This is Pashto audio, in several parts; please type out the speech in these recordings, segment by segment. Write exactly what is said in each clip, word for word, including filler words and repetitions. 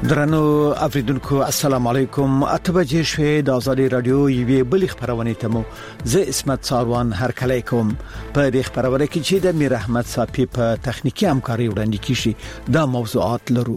درنو اوریدونکو السلام علیکم. اتبجې شوې د آزادي رادیو یوې بل خبرونه ته مو زه اسمت ساروان هر کله کوم په دې خبرونه کې چې د میر احمد صافي په تخنیکی همکاري وړاندې کیږي دا موضوعات لرو.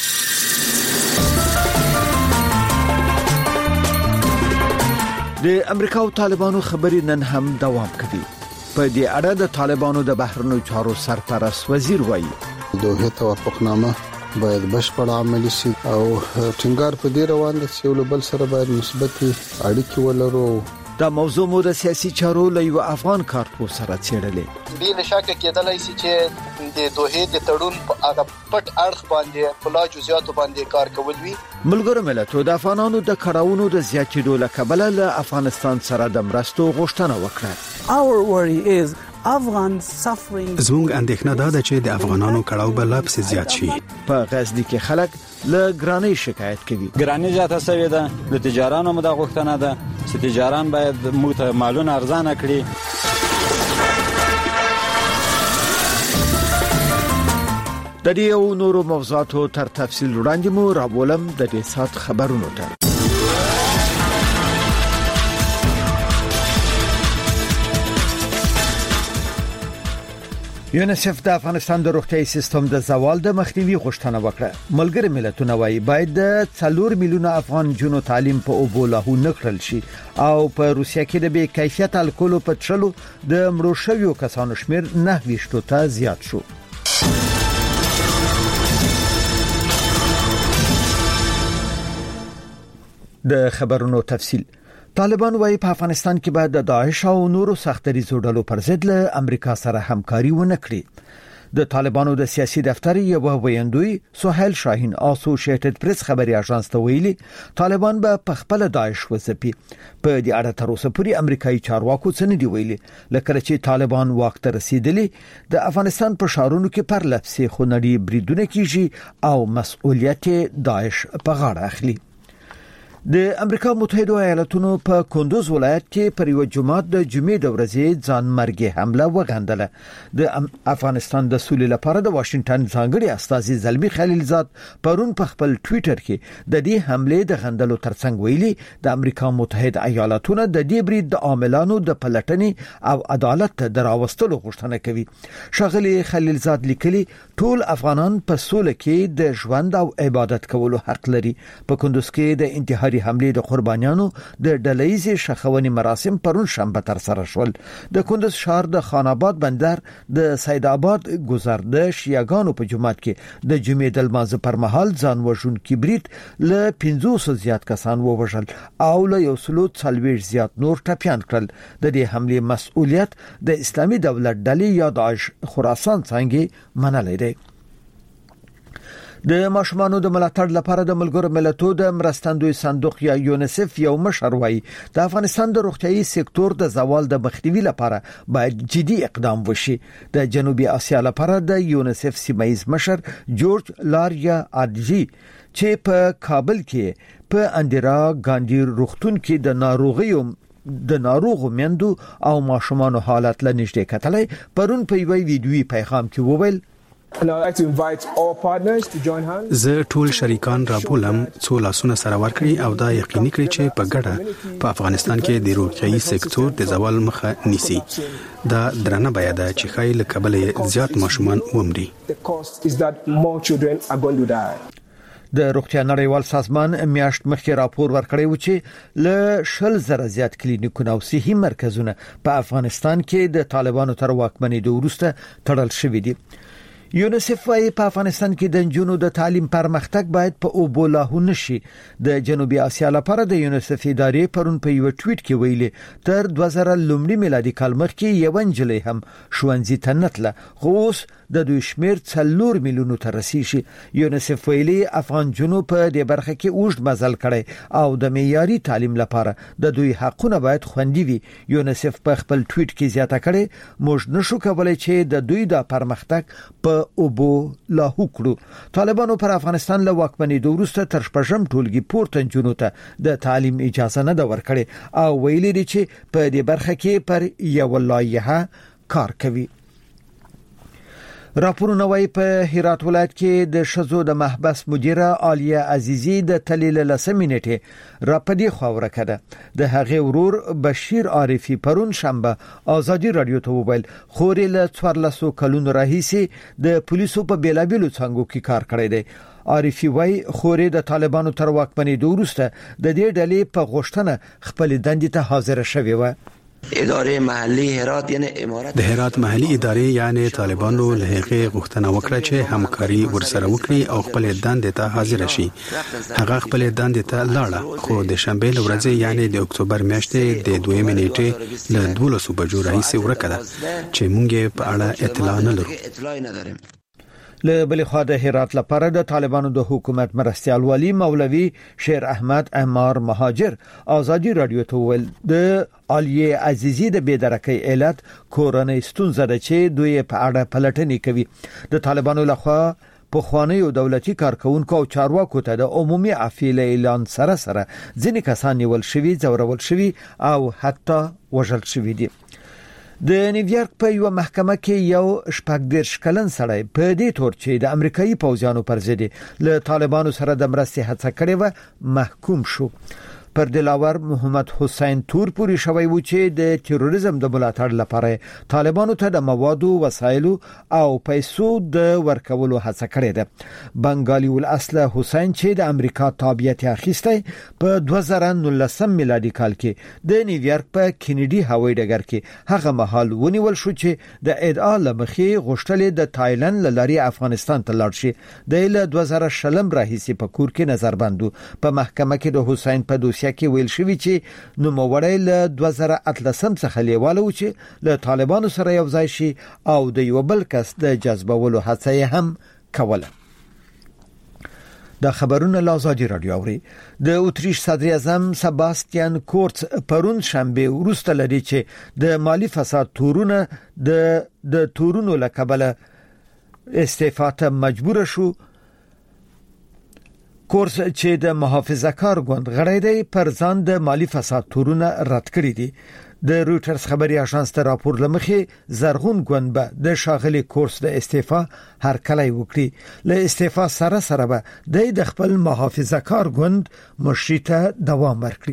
د امریکا او طالبانو خبرې نن هم دوام کوي. په دې اړه د طالبانو د بهرنیو چارو سرپرست وزیر وایي دوه توافقنامه باید بشپړ عملی شي او ټینګار په دې روان دي چې یو بل سره باید مثبت اړیکې ولرو. دا موضوع مو د سیاسي چارو له یو افغان کارپوه سره څېړلې. بې نشکه کېدلای شي چې د دوه د تړون په هغه پټ اړخ باندې په لا جزئیاتو باندې کار کول وي. ملګرو ملتونو د افغانانو د کړهونو د زیاتېدو له کبله له افغانستان سره د مرستو غوښتنه وکړه. Our worry is افغان suffering. زموږ اندېښنه دا ده چې د افغانانو کړهو به لا پسې زیات شي. په غزني کې خلک له ګرانۍ شکایت کوي. ګرانۍ زیاته شوې ده. د تجارانو مو د غوښتنه ده چې تجاران باید موږ ته مالونه ارزانه کړي. د دې او نورو موضوعاتو تر تفصیل وړاندې مو راولم د دې سات خبرونو ته. یونیسف د افغانستان د روغتیايي سیستم د زوال د مخنیوي غوښتنه وکړه. ملګری ملتونه وايي باید د څلور میلیونه افغان جنو تعلیم په اوبو لاهو نکړل شي او په روسیا کې د بې کیفیت الکولو په څښلو د مړو شویو کسانو شمیر نه ویشتو ته زیات شو. د خبرونو تفصیل. طالبان وايي په افغانستان کې باید د داعش او نورو سختريزو ډلو پر ضد له امریکا سره همکاري ونه کړي. د طالبانو د سیاسي دفتر یو ویاندوی سہیل شاهین اسوسییټډ پریس خبري اژانس ته ویلي طالبان به په خپل داعش وځپي. په دې اړه تر اوسه پورې امریکایي چارواکو څه نه دی ویلي. لکه چې طالبان واک ته رسیدلی د افغانستان په شهرونو کې پر لپسې خونړي بریدونه کیږي او مسؤلیت داعش په غاړه اخلي. د امریکا متحده ایالاتونو په کندوز ولایت کې پر یو جمعه د جمعې د ورځې ځان مرګي حمله وغندله. د افغانستان د سولې لپاره د واشنگټن ځانګړي استازي زلمی خلیلزاد پرون په خپل ټوئیټر کې د دې حمله د غندلو ترڅنګ ویلي د امریکا متحده ایالاتونو د دې برید د عاملانو د پلټنې او عدالت د راوستلو غوښتنه کوي. شاغلي خلیلزاد لیکلي ټول افغانان په سولې کې د ژوند او عبادت کولو حق لري. په کندوز کې د انتحاري حمله د قربانیانو د ډلهیزې شخونی مراسم پرون شنبه تر سره شول. د کندوز شهر د خان آباد بندر د سید آباد گذر د شیعاګانو په جماعت کې د جمعې د لمانځه پر مهال ځان وژونکي برید له پنځوس زیات کسان ووژل او له یو سلو څلوېښت زیات نور ټپیان کړل. د دې حمله مسؤلیت د اسلامي دولت ډلې یا داعش خراسان څنګه منلې ده. د ماشومانو د ملاتړ لپاره د ملګرو ملتونو د مرستندوی صندوق یا یونیسف یو مشر وایي د افغانستان د روغتیايي سکتور د زوال د مخنیوي لپاره باید جدي اقدام وشي. د جنوبي اسیا لپاره د یونیسف سیمایز مشر جورج لاریا اډجی چې په کابل کې په اندرا ګاندی روغتون کې د ناروغیو د ناروغو میندو او ماشومانو حالت لنیشته کتلې پرون په یوې ویډیوي پیغام کې وویل زه ټول شریکان رابولم څو لاسونه سره ورکړي او دا یقیني کړي چې په ګډه په افغانستان کې د روغتیايي سکتور د زوال مخه نیسي. دا درنه بیا ده چې خای له کبله زیات ماشومان ومري. د روغتیا نړیوال سازمان میاشت مخکې راپور ورکړی و چې له شل زره زیات کلینیکونه او صحي مرکزونه په افغانستان کې د طالبانو تر واکمنۍ وروسته تړل شوي دي. یونیسف وايي په افغانستان کې د جنونو د تعلیم پرمختګ باید په اوبو لاهو نشي. د جنوبي اسیا لپاره د یونیسف ادارې پرون په یو ټویټ کې ویلي تر دوه زره لومړي میلادي کال مخکې یو انجلۍ هم ښوونځي ته نتله خو اوس د دوی شمیر څلور میلیونو ته رسیږي. یونیسف ویلي افغان جنوب په دې برخه کې اوږد مزل کړي او د معیاري تعلیم لپاره د دوی حقونه باید خوندي وي. یونیسف په خپل ټویټ کې زیاته کړي موږ نشو کولای چې د دوی د پرمختګ په اوبو لاهو کړو. طالبانو پر افغانستان له واکمنۍ وروسته تر شپږم ټولګي پورته جنونو ته د تعلیم اجازه نه ده ورکړې او ویلي دي چې په دې برخه کې پر یو لایحه کار کوي. راپورونه وايي په هرات ولایت کې د شزو د محبس مدیره عالیه عزیزی د تلیل لسمینټه را پدې خاوره کړه د هغه ورور بشیر عارفی پرون شنبه آزادی رادیو ته وویل خوري له څوارلسو کلونو راهیسي د پولیسو په بیلابیلو څنګهو کې کار کړی دی عارفی وايي خوري د طالبانو تر واکمنۍ وروسته د دې ډلې په غوښتنه خپل دندې ته حاضر شوی و اداره محلي هرات یعنی امارات د هرات محلي ادارې یعنی طالبانو له هغه غوښتنه وکړه چې همکاري ورسره وکړي او خپل دندې ته حاضر شي هغه خپل دندې ته لاړه خو د شنبه ورځ یعنی د اکتوبر میاشتې د دویمې نیټې له دولسو بجو راهیسې ورکړه چې مونږ په اړه اطلاع نه لرو له بل خوا د هرات لپاره د طالبانو د حکومت مرستيال والی مولوی شیر احمد عمار مهاجر آزادی رادیو ته ویل د عالیه عزیزی د بيدرکۍ علت کورونی ستونزه ده چې دوی په اړه پلټنې کوي د طالبانو لخوا په خوانیو دولتي کارکونکو او چارواکو ته د عمومي عفیل اعلان سره سره ځینې کسان نیول شوي ځورول شوي او حتی وژل شوي دي د نیویارک په یو محکمه کې یو شپږ دیرش کلن سړی په دې تور چې د امریکایي پوځیانو پر ضد له طالبانو سره د مرستې هڅه کړې و محکوم شو پر دلاور محمد حسین تور پوری شوی و چې د تروریزم د ملاتړ لپاره طالبانو ته د موادو وسایل او پیسو د ورکولو هڅه کړې ده بنگالی ول اصله حسین چې د امریکا تابعیت اخیسته په دوه زره نولسم میلادي کال کې د نیویارک په کینیډي هوایي ډګر کې هغه مهال ونیول شو چې د ادعا لمخې غوښتل د تایلند لاري افغانستان ته لاړ شي د له دوه زره شلم راهیسي په کور کې نظر بندو په محکمه کې د حسین په دوسیه کې ویل شوی چې نو موړی له دوه زره اتلسم څخه لیواله و چې له طالبانو سره یو ځای شي او د یو بل کس د جذبولو هڅه هم کوله د خبرونه لازادي رادیو اوري د اتریش صدر اعظم سباستیان کورتس پرون شنبه ورسته لري چې د مالی فساد تورونه د د تورونو لکبله استعفا ته مجبور شو کورس چې د محافظه کار ګوند غړی دی پر ځان د مالی فساد تورونه رد کړی دي د رويټرز خبري اژانس ته راپور لمخې زرغون ګوند به د شاغلي کورس د استعفا هر کله وکړي له استعفا سره سره به د خپل محافظه کار ګوند مشرته دوام ورکړي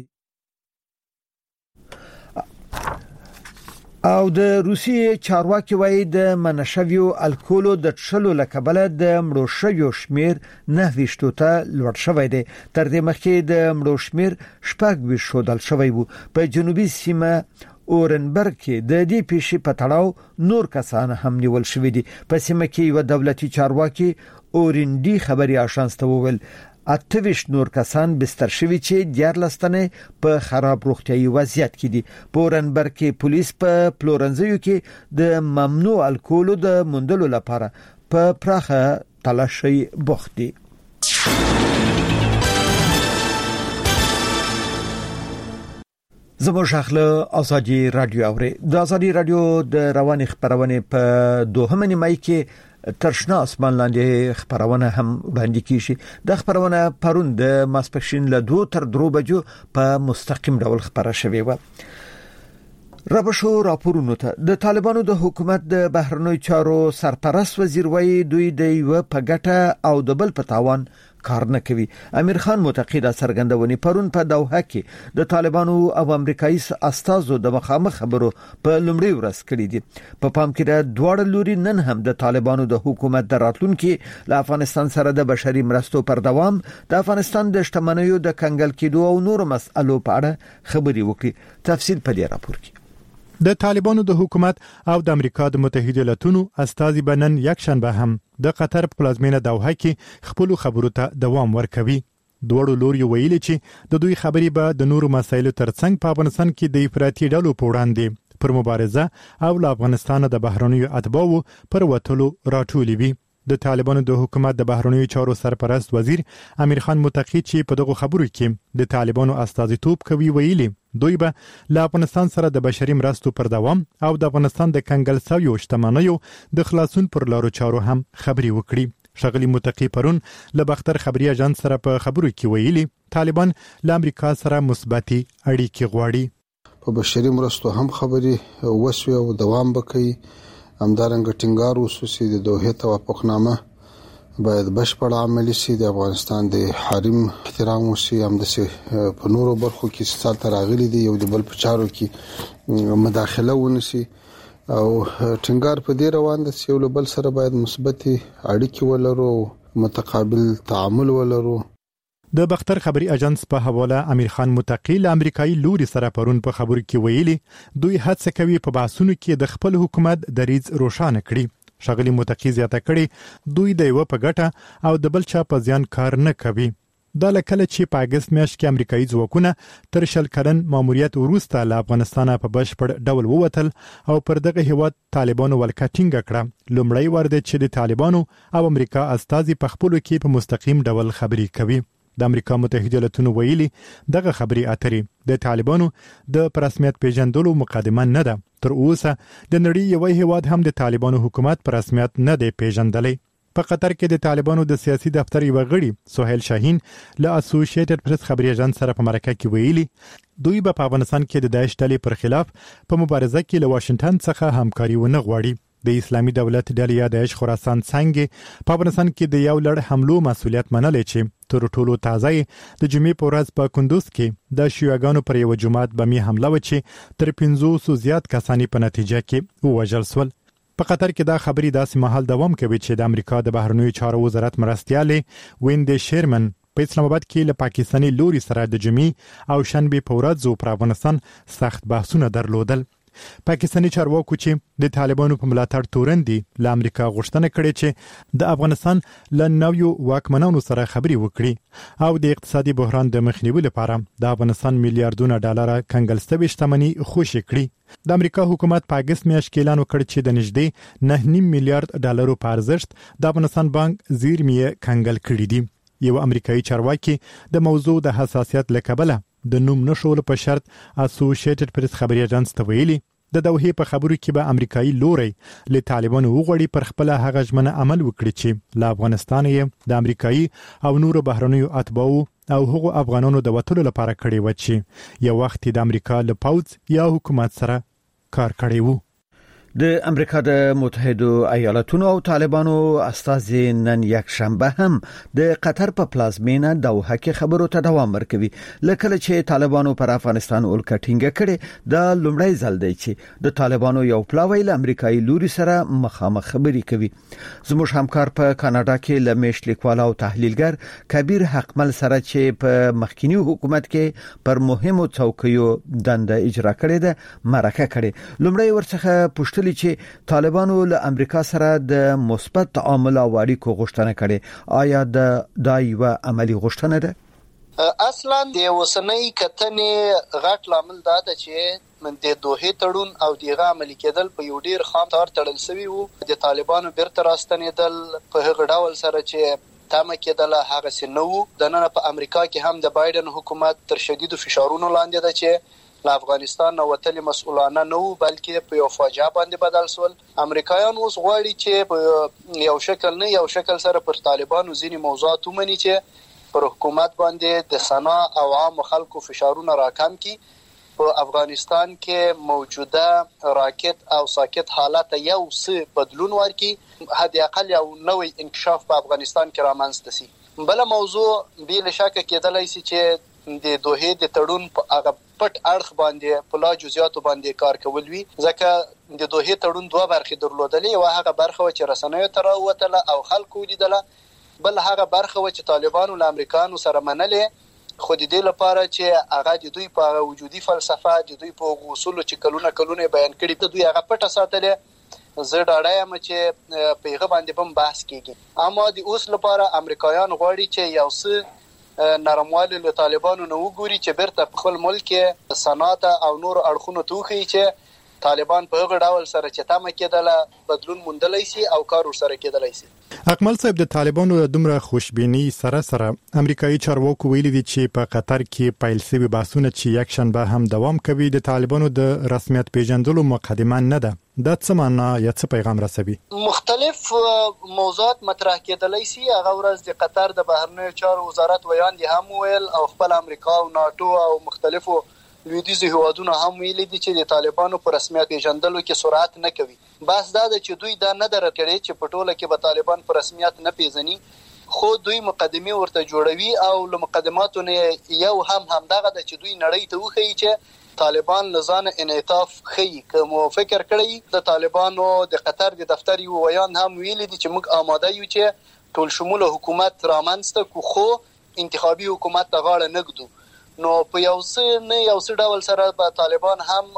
او د روسیې چارواکي وایي د منشویو الکولو د څلو لکبله د مړو شویو شمیر نه وشتو ته لوړ شوی دی تر دې مخکې د مړو شمیر شپږ ویشت شودل شوی وو په جنوبي سیمه اورنبرګ کې د دې پیښې په تړاو نور کسان هم نیول شوی دي په سیمه کې یو دولتي چارواکي اورندي خبري اژانس ته وویل اتویش نور کسان بستر شوی چې دیار لستنه په خراب روغتیايي وضعیت کې دي پورنبرګ کې پولیس په پلورنځیو کې د ممنوع الکولو د موندلو لپاره په پراخه تلاشي بوخت دي زموږ خپل ازادي رادیو اوري د ازادي رادیو د رواني خبرونه په دوهمه نیمه کې ترشنا اسمان لاندې خبرونه هم وړاندې کیږي د خبرونه پرون د ماسپښین له دوه تر درو بجو په مستقیم ډول خبره شوې و ربشو راپورونو ته د طالبانو د حکومت د بهرنوي چارو سرپرست وزیر وایي دوی د یو په ګټه او د بل په تاوان کار نه کوي امیر خان متقید سرګندونی پرون په دوحه کې د طالبانو او امریکایي استازو د مخامخ خبرو په لومړي ورځ کړی دي په پام کې د دوړ لوري نن هم د طالبانو د حکومت دراتلونکو له افغانستان سره د بشري مرستو پر دوام د افغانستان د شتمنیو د کنګل کېدو او نور مسئلو په اړه خبري وکړي تفصیل په دې راپور کې د طالبانو د حکومت او د امریکا د متحده ایالاتونو استازي بنن یک شنبه هم د قطر په پلازمینه دوحه کې خپل خبرو ته دوام ورکوي دوړو لوري ویلي چې د دوی خبري به د نورو مسایلو ترڅنګ په افغانستان کې د افراطي ډلو په وړاندې پر مبارزه او له افغانستان د بهرنیو اتباعو پر وټلو راټولې وي د طالبانو د حکومت د بهرنیو چارو سرپرست وزیر امیر خان متقی چې په دغه خبرو کې د طالبانو استازیتوب کوي ویلي دوی به له افغانستان سره د بشري مرستو پر دوام او د افغانستان د کنګل شویو شتمنیو د خلاصون پر لارو چارو هم خبري وکړي شغلی متقی پرون له بختر خبري اژانس سره په خبرو کې ویلي طالبان له امریکا سره مثبتي اړیکې غواړي په بشري مرستو هم خبري وسوي او دوام وکړي همدارنګه ټینګار وسوسي د دوه توافقنامه باید بشپړ عملی شي د افغانستان د حریم احترام وشي هم د په نورو برخو کې ستاسو تراغلي دي یو د بل په چارو کې مداخله ونشي او ټینګار په دې روان دي چې یو بل سره باید مثبت اړیکې ولرو متقابل تعامل ولرو. د بختر خبري اژانس په حواله امیر خان متقی له امریکایي لوري سره پرون په خبرو کې ویلي دوی هڅه کوي په بحثونو کې د خپل حکومت دریځ روښانه کړي. شغلی متقی زیاته کړي دوی د یو په ګټه او د بل چا په ځان کار نه کوي. دا لکه چې په اگست میاشت کې امریکایي ځواکونه تر شل کلن ماموریت وروسته له افغانستان په بشپړ ډول ووتل او پر دغه هیواد طالبانو ولکه ټینګه کړه. لومړی وار دی چې د طالبانو او امریکا استازي په خپلو کې په مستقیم ډول خبرې کوي. د امریکا متحده ایالاتونو ویلي دغه خبري اترې د طالبانو د رسمیت پیژندلو مقدمه نه ده. تر اوسه د نړۍ یو هیواد هم د طالبانو حکومت پر رسمیت نه دی پیژندلی. په قطر کې د طالبانو د سیاسي دفتر یو غړي سہیل شاهین له اسوسییټډ پریس خبري اژانس سره په مرکه کې ویلي دوی په افغانستان کې د داعش ډلې پر خلاف په مبارزه کې له واشنگټن څخه همکاري ونه غواړي. د اسلامي دولت ډلې یا داعش خراسان څنګه په افغانستان کې د یو لړ حملو مسولیت منلې چې تر ټولو تازه د جمعې په ورځ په کندوز کې د شیعاګانو پر یو جماعت بمي حمله وکړي تر پنځوس زیات کسانی په نتیجه کې ووژل شول. په قطر کې دا خبري داسې مهال دوام کوي چې د امریکا د بهرنیو چارو وزارت مرستياله ویندې شیرمن په اسلام آباد کې له پاکستاني لوري سره د جمعې او شنبه په ورځ پر افغانستان سخت بحثونه درلودل. پاکستاني چارواکو چې د طالبانو په ملاتړ تورندي له امریکا غوښتنه کړې چې د افغانستان له نویو واکمنانو سره خبري وکړي او د اقتصادي بحران د مخنیوي لپاره د افغانستان میلیارډونه ډالر کنګل شوی شتمنۍ خوشي کړي. د امریکا حکومت په اگست میاشت کې اعلان وکړ چې د نږدې نه نیم میلیارډ ډالرو په ارزښت د افغانستان بانک زیرمې کنګل کړي دي. یو امریکایي چارواکي د موضوع د حساسیت لکبله د نوم نشول په شرط اسوسییټډ پریس خبري اژانس ته ویلي د دوحې په خبرو کې به امریکایي لوري له طالبانو وغوړي پر خپل هغه ژمنه عمل وکړي چې له افغانستان یې د امریکایي او نورو بهرنیو اتباعو او هغو افغانانو د وټلو لپاره کړي و چې یو وخت د امریکا له پوز یا حکومت سره کار کړی وو. د امریکا د متحده ایالاتونو او طالبانو استازي نن یک شنبه هم د قطر په پلازمینه دوحه کې خبرو ته دوام ورکوي. لکه چې طالبانو پر افغانستان ولکه ټینګه کړي د لومړی ځل دی چې د طالبانو یو پلاوی له امریکایي لوري سره مخامخ خبري کوي. زموږ همکار په کاناډا کې لمیش لیکوال او تحلیلګر کبیر حقمل سره چې په مخکینی حکومت کې پر مهمو څوکیو دنده اجرا کړې ده مرکه کړي. لومړی ورڅخه پوښتنه چې طالبانو له امریکا سره د مثبت تعامل او اړیکو غوښتنه کړې آیا د دایو عملی غوښتنه ده؟ اصلا د وسنۍ کتنې غټ لامل دا ده چې من د دوه تړون او دغه عملی کېدل په یو ډیر خام تار تړل شوی وو. د طالبانو بیرته راستنېدل په هغه ډول سره چې تمه کېدل هغه سينو د نن په امریکا کې هم د بایدن حکومت تر شدید فشارونو لاندې ده چې له افغانستان نو وتلي مسؤلانه نو بلکې په یو فاجعه باندې بدل شول. امریکایان اوس غواړي چې یو شکل نه یو شکل سره پر طالبانو ځینی موضوعات ومني چې پر حکومت باندې د سنا او عام خلکو فشارونه راکم کړي. په افغانستان کې موجوده راکټ او ساکت حالت یو څه بدلون ورکړي حد اقل یو نوې انکشاف په افغانستان کې رامنځته شي. بل موضوع بیل شک کېدلای شي چې د دوه د تړون په هغه پټ اړخ باندې په لا جزئیاتو باندې کار کول وی ځکه د دوه تړون دوه برخې درلودلې او هغه برخه چې رسنیو تر وته او خلکو لیدله بل هغه برخه چې طالبانو له امریکانو سره منلې خو د دې لپاره چې هغه د دوی په وجودي فلسفه د دوی په اصول چې کلونه کلونه بیان کړي ته دوی هغه پټه ساتلې زه ډاډه یم چې په هغه باندې بم بحث کیږي. اما د اوس لپاره امریکایان غواړي چې یو څه نرموالی له طالبانو نو وګوري چې بیرته په خپل ملک صنعت او نور اړخونو توخی چې طالبان په هغه ډول سره چې تمه کېدله بدلون موندلای شي او کار ورسره کېدلای شي. اکمل صاحب د طالبانو دومره خوشبینی سره سره امریکایي چارواکو ویلي دي چې په قطر کې پیل شوی بحثونه چې یک شنبه هم دوام کوي د طالبانو د رسمیت پیژندلو مقدمه نه ده. دا څه معنا یا څه پیغام رسوي؟ مختلف موضوعات مطرح کېدلای شي. هغه ورځ د قطر د بهرنیو چارو وزارت ویان دي هم ویل او خپل امریکا او ناتو او مختلفو لویدیځ هیوادونو هم ویلي دي چې د طالبانو په رسمیت پیژندلو کې سرعت نه کوي. بس دا د چې دوی دا نه درکړي چې په ټوله کې به طالبان په رسمیت نه پیژني، خو دوی مقدمه ورته جوړوي او له مقدماتو نه یو هم هم دغه د چې دوی نړۍ ته وښيي چې طالبان لزان انعطاف خي. کوم فکر کړی د طالبانو د قطر د دفتر یو ویان هم ویلي دي چې موږ آماده یو چې ټول شموله حکومت رامنځته کو، خو انتخابي حکومت ته غاړه نه ږدو. نو په یو څه نه یو څه ډول سره به طالبان هم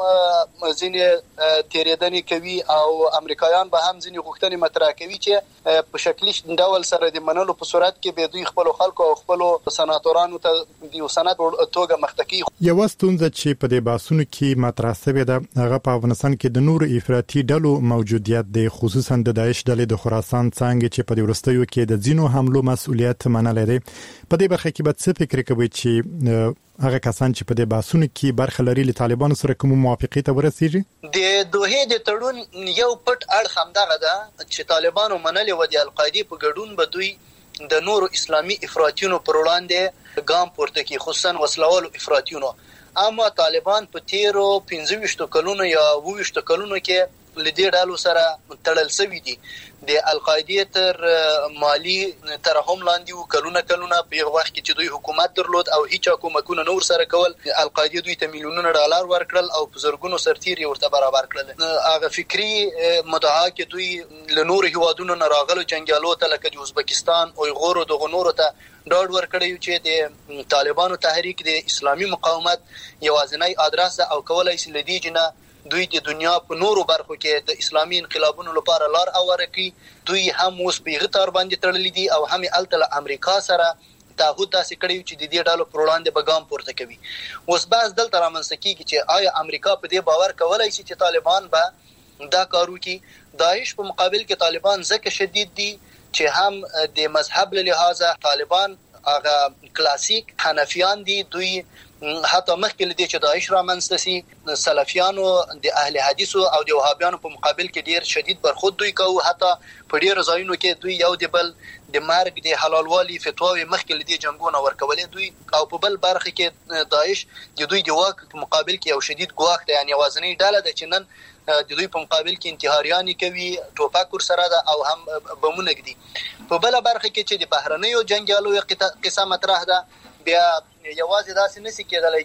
ځینې تیریدنې کوي او امریکایان به هم ځینې غوښتنې مطرح کوي چې په شکلي ډول سره د منلو په صورت کې به دوی خپل خلکو او خپل سناتورانو ته د یو سند توګه مخته کوي. یو ستونزه چې په دې باسونو کې مطرح شوې ده هغه په افغانستان کې د نور افراطي ډلو موجودیت دی، خصوصا د داعش ډلې د خراسان څنګه چې په دې ورستیو کې د ځینو حملو مسؤلیت منلې ده. په دې برخه کې به څه فکر کوي چې هغه کسان چې په دې باسونو کې برخه لري له طالبانو سره کوم موافقه ته ورسیږي؟ د دوه د تړون یو پټ اړخ همدغه ده چې طالبانو منلې و د القاعده په ګډون به دوی د نورو اسلامي افراطیونو پر وړاندې ګام پورته کوي، خصوصا وسلوالو افراطیونو. اما طالبان په تیرو پنځه ویشت کلونو یا اوه ویشت کلونو کې لدې ډالو سره تړل شوی دي. د القاعده تر مالی ترحم لاندې و کلونه کلونه په وخت کې چې دوی حکومت درلود او هیڅ حکومتونه نور سره کول، القاعده دوی ته میلیونونه ډالر ورکړل او په زرګونو سرتیر ورته برابر کړل. هغه فکری مدعا کې دوی له نور هیوادونو نه راغلو جنگیالو ته لکه د ازبکستان او غورو دغه نورو ته ډاډ ورکړی چې د طالبانو تحریک د اسلامي مقاومت یوازینی ادرس او کولای شي لدی جنا دوی د دنیا په نورو برخو کې د اسلامي انقلابونو لپاره لار اوره کوي. دوی هم اوس په غتار باندې تړلې دي او هم الته امریکا سره تعهد داسې کړی چې د دې ډالو پر وړاندې به ګام پورته کوي. اوس بس دلته رامنځته کیږي چې آیا امریکا په دې باور کولای شي چې طالبان به دا کار وکړي؟ داعش په مقابل کې طالبان ځکه شدید دي چې هم د مذهب له لحاظه طالبان هغه کلاسیک حنفیان دي. دوی حتی مخکې لدی چې داعش را منځته سي سلفیانو د اهل حدیثو او د وهابیانو په مقابل کې ډیر شدید برخورد دوی کوي. حتی په ډیر ځایونو کې دوی یو د بل د مرګ د حلالوالي فتواوی مخکې لدی جنگونه ورکولې دوی، او په بل برخه کې داعش د دوی د واک په مقابل کې یو شدید ګواښ دی. یعنی وازنی ډله ده چې نن د دوی په مقابل کې انتحاریان کوي، ټوپک ور سره ده او هم بمونه ږدي. په بل برخه کې چې د بهرنیو جنگیالو قصه مطرح ده، بیا یوازې داسې نسی کېدلای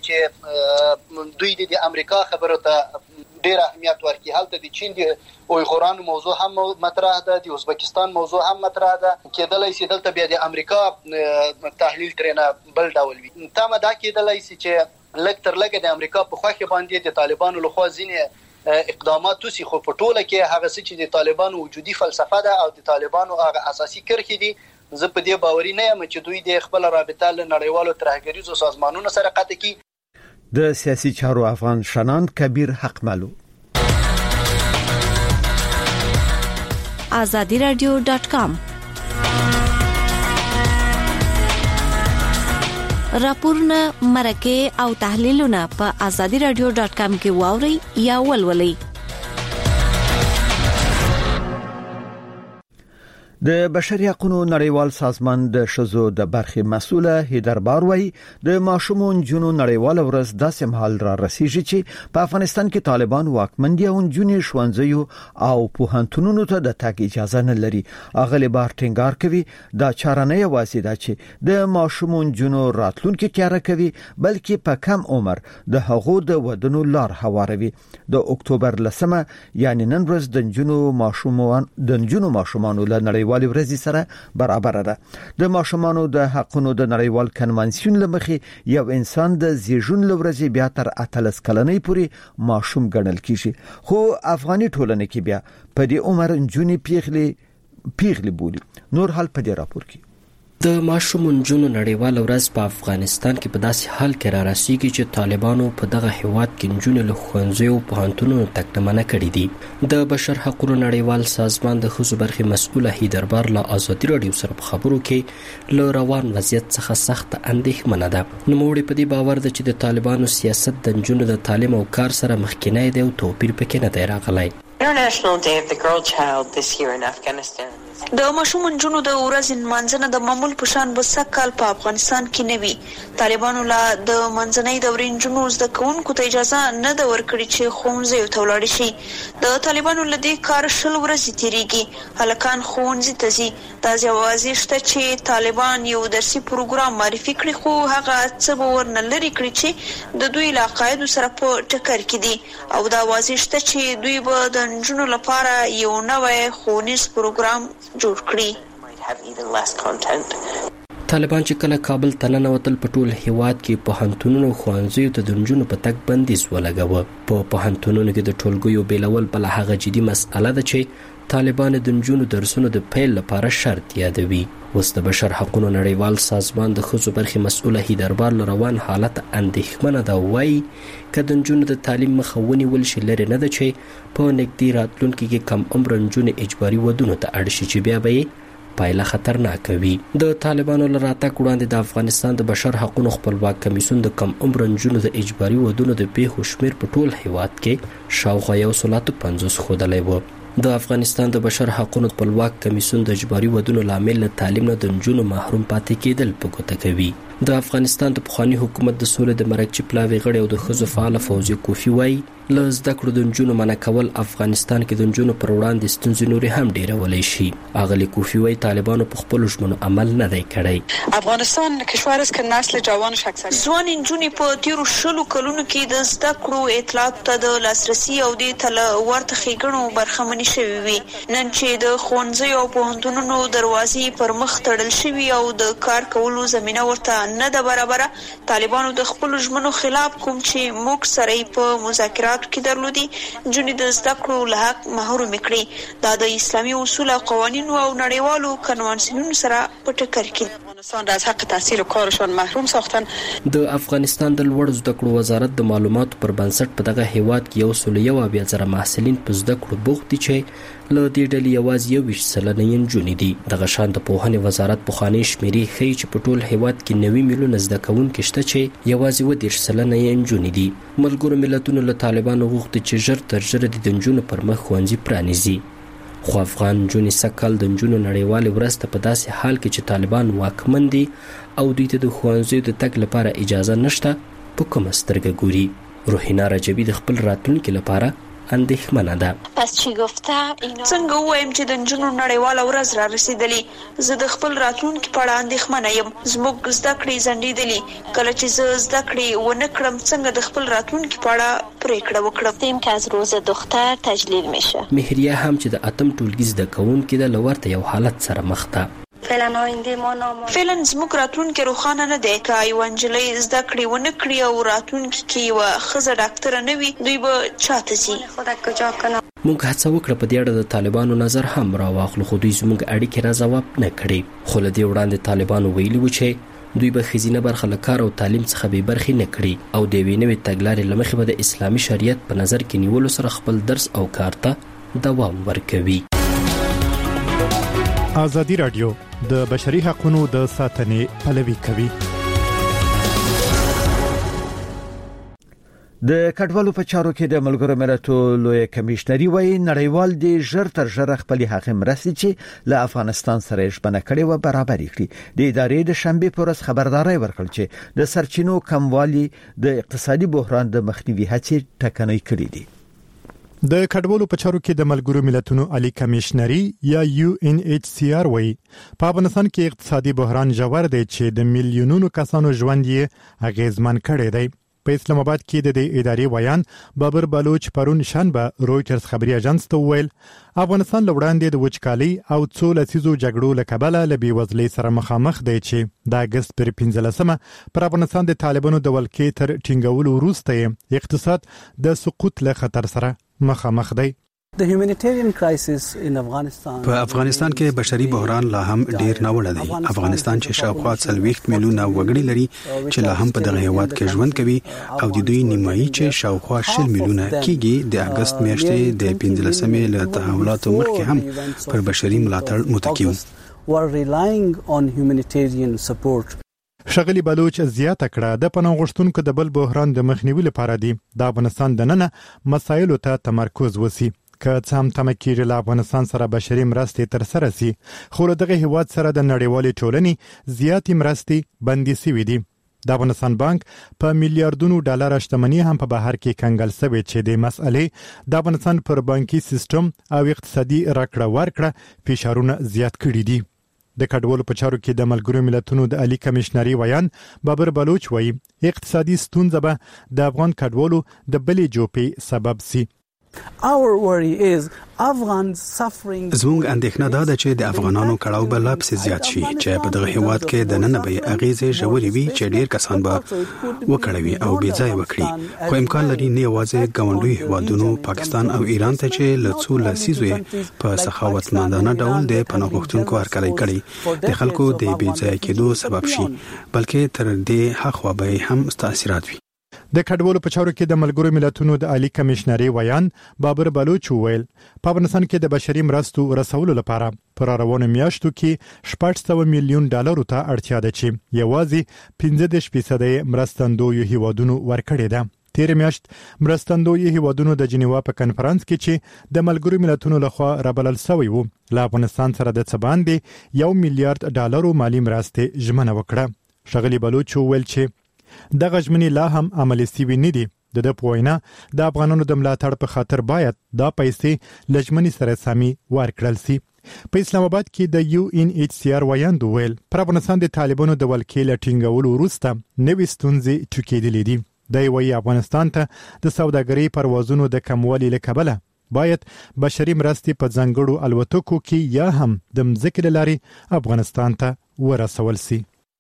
چې دوی د امریکا خبرو ته ډیر اهمیت ورکړي. هلته د چین د اویغورانو موضوع هم مطرح ده، د ازبکستان موضوع هم مطرح ده. کېدلای شي دلته بیا د امریکا تحلیل ترنه بل ډول وي. تمه دا کېدلای شي چې لږ تر لږه د امریکا په خوښه باندې د طالبانو لخوا ځینې اقدامات توسي، خو په ټوله کې هغه څه چې د طالبانو وجودي فلسفه ده او د طالبانو هغه اساسي کرښې دي، زه په دې باوري نه یم چې دوی د خپل رابطه له نړیوالو ترهګریزو سازمانونو سره قطع کړي. د سیاسي چارو افغان شنان کبیر حقملو. azadi radio dot com راپورونه مرکه او تحلیلونه په azadi radio dot com کې واوري یا ولولئ. د بشري حقوقو نړیوال سازمان د شذو د برخې مسؤله هیدر باروي د ماشومون جنو نړیوال ورځ داسې مهال را رسیږي چې په افغانستان کې طالبان واکمن دي او جنې شوانځیو او پوهنتونونو ته د تګ اجازه نه لري. اغلی بار ټینګار کوي دا چاره نه یوازې ده چې د ماشومون جنو راتلونکي تیار کوي، بلکې په کم عمر د هغو د ودونو لار هواروي. د اکتوبر لسمه یعنی نن ورځ د جنو ماشومان د جنو ماشومانو له نړیوال ورځ سره برابر ده. د ماشومانو د حقونو د نړیوال کنوانسیون لمخې یو انسان د زیږون لورځي بیا تر اتلس کلنۍ پورې ماشوم ګڼل کیږي، خو افغاني ټولنه کې بیا په دې عمر جونې پیغلي پیغلي بولی. نور حال په دې راپور کې د ماشوم جنو نړیوال ورځ په افغانستان کې په داسې حال کې را رسیږي چې طالبانو په دغه هیواد کې جنونو له ښوونځیو او پوهنتونونو تګ نه منع کړي دي. د بشر حقوقو نړیوال سازمان د ښځو برخې مسؤله هیدر بار له ازادي راډیو سره په خبرو کې له روان وضعیت څخه سخت اندېښمنه ده. نوموړې په دې باور ده چې د طالبانو سیاست د جنونو د تعلیم او کار سره مخکینی دی او توپیر پکې نه دی راغلی. International Day of the Girl Child this year in Afghanistan د ماشوم نجونو د ورځې منځنه د معمول په شان بسک کال په افغانستان کې نه وي. طالبانو لا د منځنۍ دورې نجونو زده کوونکو ته اجازه نه ده ورکړې چې ښوونځیو ته ولاړ شي. د طالبانو له دې کار شل ورځې تیریږي. هلکان ښوونځي ته ځي. دا واضح شته چې طالبان یو درسي پروګرام معرفي کړی، خو هغه څه به ورنه لري کړي چې د دوی له عقایدو سره په ټکر کې دي. او دا واضح شته چې دوی به د نجونو لپاره یو نوی ښوونیز پروګرام جوړ کړي. طالبان چې کله کابل ته ننوتل په ټول هیواد کې پوهنتونونو ښوونځیو ته د نجونو په تګ بندیز ولګاوه. په پوهنتونونو کې د ټولګیو بیلول بل هغه جدي مسأله ده چې طالبان د نجونو درسونو د پیل لپاره شرط یادوي. اوس د بشر حقوقو نړیوال سازمان د ښځو برخې مسؤله هیدربار روان حالت اندېښمنه ده. وایي که د نجونو د تعلیم مخه ونیول شي لرې نه ده چې په نږدې راتلونکي کې کم عمره نجونې اجباري ودونو ته اړ شي چې بیا به یې پایله خطرناکه وي. د طالبانو له راتګ وړاندې د افغانستان د بشر حقوقو خپلواک کمیسیون د کم عمره نجونو د اجباري ودونو د پیښو شمېر په ټول هیواد کې شاوخوا یو سل اته پنځوس ښودلی و. د افغانستان د بشر حقوقو خپلواک کمیسیون د اجباري ودونو لامل له تعلیم نه د نجونو محروم پاتې کېدل په ګوته کوي. د افغانستان د پخوانی حکومت د سولې د مرکزي پلاوي غړي او د ښځو فعال فوزي کوفی وایي له زده کړو د نجونو منع کول افغانستان کې د نجونو پر وړاندې ستونزې نورې هم ډېرولی شي. اغلې کوفی وایي طالبانو په خپلو ژمنو عمل نه دی کړی. افغانستان کشور است که نسل جوانش اکثر ځوان نجونې په تیرو شلو کلونو کې د زده کړو اطلاعاتو ته د لاسرسي او د تل ورته ښېګڼو برخمنې شوي وي. نن چې د ښوونځیو او پوهنتونونو دروازې پر مخ تړل شوي او د کار کولو زمینه ورته نه ده برابره، طالبانو د خپلو ژمنو خلاف کوم چې موږ سره یې په مذاکراتو کې درلودي نجونې د زده کړو له حق محرومې کړي. دا د اسلامي اصول او قوانینو او نړیوالو کنوانسیونونو سره په ټکر کې افغانستان از حق تحصیل و کارشان محروم ساختن. د افغانستان د لوړ زده کړو وزارت د معلوماتو پر بنسټ په دغه هیواد کې یو سل یو اویا زره محصلین په زده کړو بوخت دي چې له دې ډلې یوازې یوویشت سلنه یې نجونې دي. دغه شان د پوهنې وزارت پخوانۍ شمېرې ښیي چې په ټول هیواد کې نوي میلیونه زده کوونکي شته چې یوازې اووه دېرش سلنه یې نجونې دي. ملګرو ملتونو له طالبانو غوښتي چې ژر تر ژره د نجونو پر مخ ښوونځي پرانیزي. خو افغان نجونې سږکال د نجونو نړیوالې ورځ ته په داسې حال کې چې طالبان واکمن دي او دوی ته د ښوونځیو د تګ لپاره اجازه نشته په کومه سترګه ګوري. روحینا رجبي د خپل راتلونکي لپاره اندېښمنه ده. پس چې گفته څنګه ووایم چې د نجونو نړیواله ورځ را رسېدلې، زه د خپل راتلونکي په اړه اندېښمنه یم. زموږ زده کړې ځنډېدلې. کله چې زه زده کړې ونه کړم څنګه د خپل راتلونکي په اړه پرېکړه وکړم. دیم که از روز دختر تجلیل میشه. مهریه هم چې د اتم ټولګي زده کوونکې ده له ورته یو حالت سره مخ ده. فعلا فعلا زموږ راتلونکي روښانه نه دی. که یوه نجلۍ زده کړې ونه کړي او راتلونکي کې یوه ښځه ډاکټره نه وي، دوی به چاته ځي؟ موږ هڅه وکړه په دې اړه د طالبانو نظر هم راواخلو، خو دوی زموږ اړیکې را ځواب نه کړې. خو له دې وړاندې طالبانو ویلي وو چې دوی به ښځینه برخه له کار او تعلیم څخه بې برخې نه کړي او د یوې نوې تګلارې له مخې به د اسلامي شریعت په نظر کې نیولو سره خپل درس او کار ته دوام ورکوي. ازادي راډیو د بشري حقوقو د ساتنې پلوي کوي. د کډوالو په چارو کې د ملګرو ملتونو لوی کمشنري وایي نړیوال دی ژر تر ژره خپل حق مرستې چې له افغانستان سره ژبنه کړي و برابر کړي. د ادارې د شنبه پر ورځ خبرداري ورکړه چې د سرچینو کموالی د اقتصادي بحران د مخنیوي هڅې ټکنۍ کړې دي. د کډوالو په چارو کې د ملګرو ملتونو عالی کمشنري یا یو ان ایچ سی آر وایي په افغانستان کې اقتصادي بحران ژور دی چې د میلیونونو کسانو ژوند یې اغیزمن کړی دی. په اسلام آباد کې د دې ادارې ویان بابر بلوچ پرون شنبه رويټرز خبري اژانس ته ویل افغانستان لوړاندې د وچکالي او څو لسیزو جګړو له کبله له بېوزلۍ سره مخامخ دی چې د اگست پر پنځلسمه پر افغانستان د طالبانو د ولکې تر ټینګولو وروسته اقتصاد د سقوط له خطر سره مخامخ دی. The humanitarian crisis in Afghanistan په افغانستان کې بشري بحران لا هم ډیر ناوړه دی. افغانستان چې شاوخوا څلوېښت میلیونه وګړي لري چې لا هم په دغه هیواد کې ژوند کوي او د دوی نیمایي چې شاوخوا شل میلیونه کېږي د اگست میاشتې د پنځلسمې له تحولاتو مخکې هم پر بشري ملاتړ متکی وو. were relying on humanitarian support. شغلی بلوچ زیاته کړه د پناه غوښتونکو د بل بحران د مخنیوي لپاره دی د افغانستان د ننه مسایلو ته تمرکز وسی. که څه هم تمه کېږي له افغانستان سره بشري مرستې ترسره سي، خو له دغه هیواد سره د نړیوالې ټولنې زیاتې مرستې بندي سوي دي. د افغانستان بانک په میلیارډونو ډالر شتمنۍ هم په بهر کې کنګل شوې چې د مسئلې د افغانستان پر بانکي سیستم او اقتصادي راکړه ورکړه فشارونه زیات کړي دي. د کډوالو په چارو کې د ملګرو ملتونو د عالی کمشنري ویان بابر بلوچ وایي اقتصادي ستونزه به د افغان کډوالو د بلې جوپې سبب سي. Our worry is Afghan suffering. زموږ اندېښنه دا ده چې د افغانانو کړاو به لا پسې زیات شي چې په دغه هیواد کې د نن به اغیزې ژورې وي چې ډیر کسان به وکړوي او بې ځای وکړي. خو امکان لري نه یوازې ګاونډي هیوادونو پاکستان او ایران ته چې له څو لسیزو په سخاوتمندانه ډول د پناه غوښتونکو هرکلی کړي د خلکو د بې ځای کېدو سبب شي، بلکې تر دې حق به هم تاثیرات وي. د کډوالو په چارو کې د ملګرو ملتونو د عالی کمشنري ویان بابر بلوچ ویل په افغانستان کې د بشري مرستو رسولو لپاره پر روانو میاشتو کې شپږ سوه میلیون ډالرو ته اړتیا ده چې یوازې پنځه دېرش فیصد مرستندویو هیوادونو ورکړي ده. تیر میاشت مرستندوی هیوادونو د جنیوا په کنفرانس کې چې د ملګرو ملتونو لخوا رابلل شوی وو له افغانستان سره د څه باندې یو میلیارډ ډالرو مالی مرستې ژمنه وکړه. ښاغلي بلوچ ویل چې دغه ژمنې لا هم عملي سوي نه دي. د ده په وینا د افغانانو د ملاتړ په خاطر باید دا پیسې له ژمنې سره سمې ورکړل سي. په اسلام آباد کې د یو ان ایچ سی آر ویاند ویل پر افغانستان د طالبانو د ولکې له ټینګولو وروسته نوې ستونزې ټوکېدلې دي. دی وایي افغانستان ته د سوداګرۍ پروازونو د کموالي له کبله باید بشري مرستې په ځانګړو الوتکو کې یا هم د مځکې له لارې افغانستان ته ورسول سي.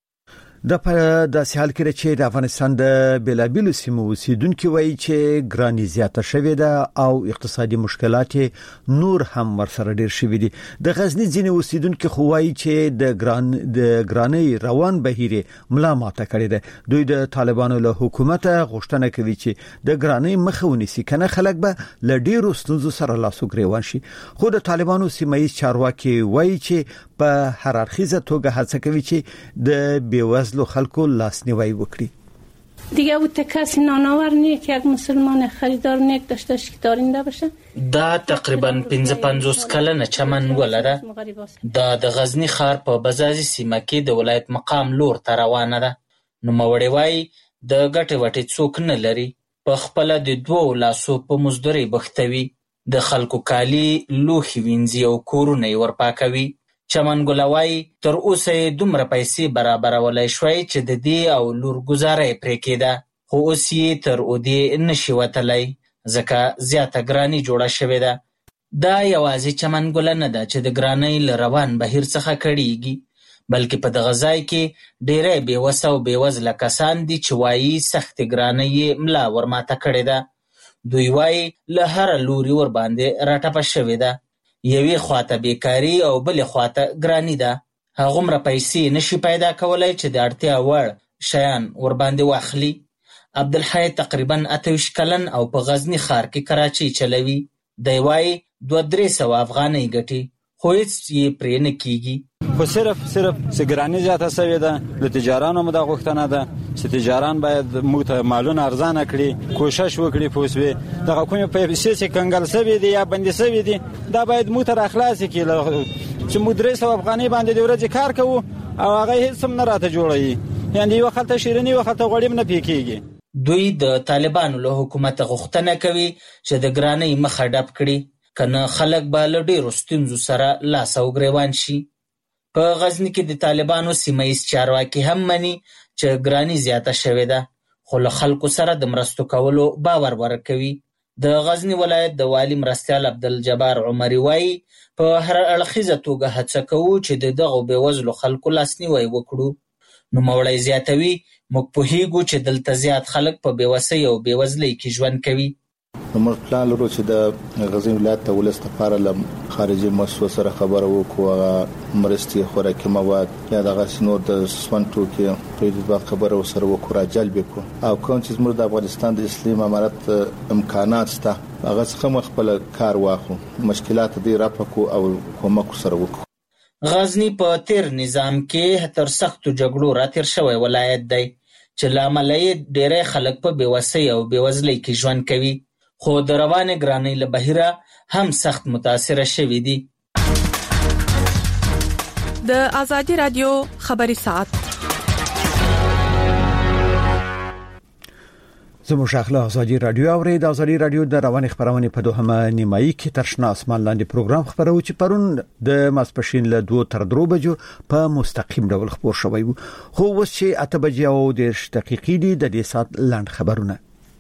د په داسې حال کې چې د افغانستان د بېلابېلو سیمو اوسیدونکو وایي چې ګراني زیاته شوې ده او اقتصادي مشکلات نور هم ورسره ډېر شوي دي. د غزنی ځینې اوسیدونکو خو وایي چې د ګران د ګراني روان بهیر ملا ماته کړی ده. دوی د طالبانو له حکومت غوښتنه کوي چې د ګراني مخه ونیسي، کنه خلک به له ډېرو ستونزو سره لاس وګریوان شي. خو د طالبانو سیمایي چارواکي وایي چې په هر اړخیزه توګه هڅه کوي چې د بیوزلو خلکو لاسنیوی وکړي. دیگه او کسی نانآور نیه که یک مسلمان خریدار نیک داشتش که دارنده باشه. دا تقریبا پنځه پنځوس کلنه چمن ولره. دا د غزنی ښار په بزازي سیمه کې د ولایت مقام لور ته روانه ده. نو موري وای د ګټه وټي څوک نه لري، په خپل د دوو لاسو په مزدوري بختوي، د خلکو کالی لوخي وینځي او کورونه ورپاکوي. چمن ګلوای تر اوسه دومره پیسې برابرولای شوی چې د دې او لور گزارې پرې کېده، خو اوس یې تر اودې نشي وتلی ځکه زیاته ګراني جوړه شوې ده. دا یوازې چمن ګل نه ده چې د ګرانۍ له روان بهیر څخه کړيږي، بلکې په دغه ځای کې ډېری بېوسه او بېوزله کسان دي چې وایي سختې ګرانۍ یې ملا ورماته کړې ده. دوی وایي له هره لوري ورباندې راټپه شوې ده. یوې خواته بیکاری او بلې خواته ګرانی ده. هغومره پیسې نشي پیدا کولای چې د اړتیا وړ شیان ورباندې واخلي. عبدالحی تقریبا اته ویشت کلن او په غزنی ښار کې کراچۍ چلوي. دی وایي دوه درې سوه افغانۍ ګټي، خو هیڅ یې پرې نه کیږي. خو صرف صرف سګرانی زیاته شوې ده. له تجارانو مو د غوښتنه ده چې تجاران باید موږ ته مالونه ارزانه کړي، کوشش وکړي پوسوي دغه کومې پیسې چې کنګل شوې دي یا بندي شوې دي دا باید موږ ته راخلاص کړي چې موږ درې سوه افغانۍ باندې د ورځې کار کوو او هغه هیڅ هم نه راته جوړوي، یعنې یو خلته شیریني یو خلته غوړي هم نه پې کېږي. دوی د طالبانو له حکومت غوښتنه کوي چې د ګرانۍ مخه ډپ کړي، کنه خلک به له ډېرو ستونزو سره لاس او ګریوان شي. په غزنی کې د طالبانو سیمایي چارواکي هم مني چې ګراني زیاته شوې ده، خو له خلکو سره د مرستو کولو باور ورکوي. د غزنی ولایت د والي مرستیال عبدالجبار عمري وایي په هر اړخیزه توګه هڅه کوو چې د دغو بېوزلو خلکو لاسنیوی وکړو. نوموړی زیاتوي موږ پوهیږو چې دلته زیات خلک په بېوسۍ او بېوزلۍ کې ژوند کوي. موږ پلان لرو چې د غزنی ولایت د ولس لپاره له خارجي مؤسسو سره خبرو وکړو، مرستې خوراکي مواد یا دغه نور د سون ټوکي په دې خبرو سره وکړو، جلب وکړو او کوم چې موږ د افغانستان د اسلامي امارت امکانات شته هغه څخه خپل کار واخلو، مشکلات دې راپکو او کومک سره وکړو. غزنی په تیر نظام کې تر سختو جګړو راتیر شوی ولایت دی چې له امله یې ډېری خلک په بېوسۍ او بېوزلۍ کې ژوند کوي، خو د روانې ګرانۍ له بهیره هم سخت متاثره شوي دي. د آزادي رادیو خبري ساعت زموږ اخلا آزادي رادیو اوري د آزادي رادیو د رواني خبرونه په دوهمه نیمایي کې ترشنا اسمان لاندې پروګرام خبرو چې پرون د ماسپښین له دوه تر درو بجو په مستقیم ډول خبر شوی وو. خو اوس چې اته بجې او د دقیقې دي د دې سات لاند خبرونه.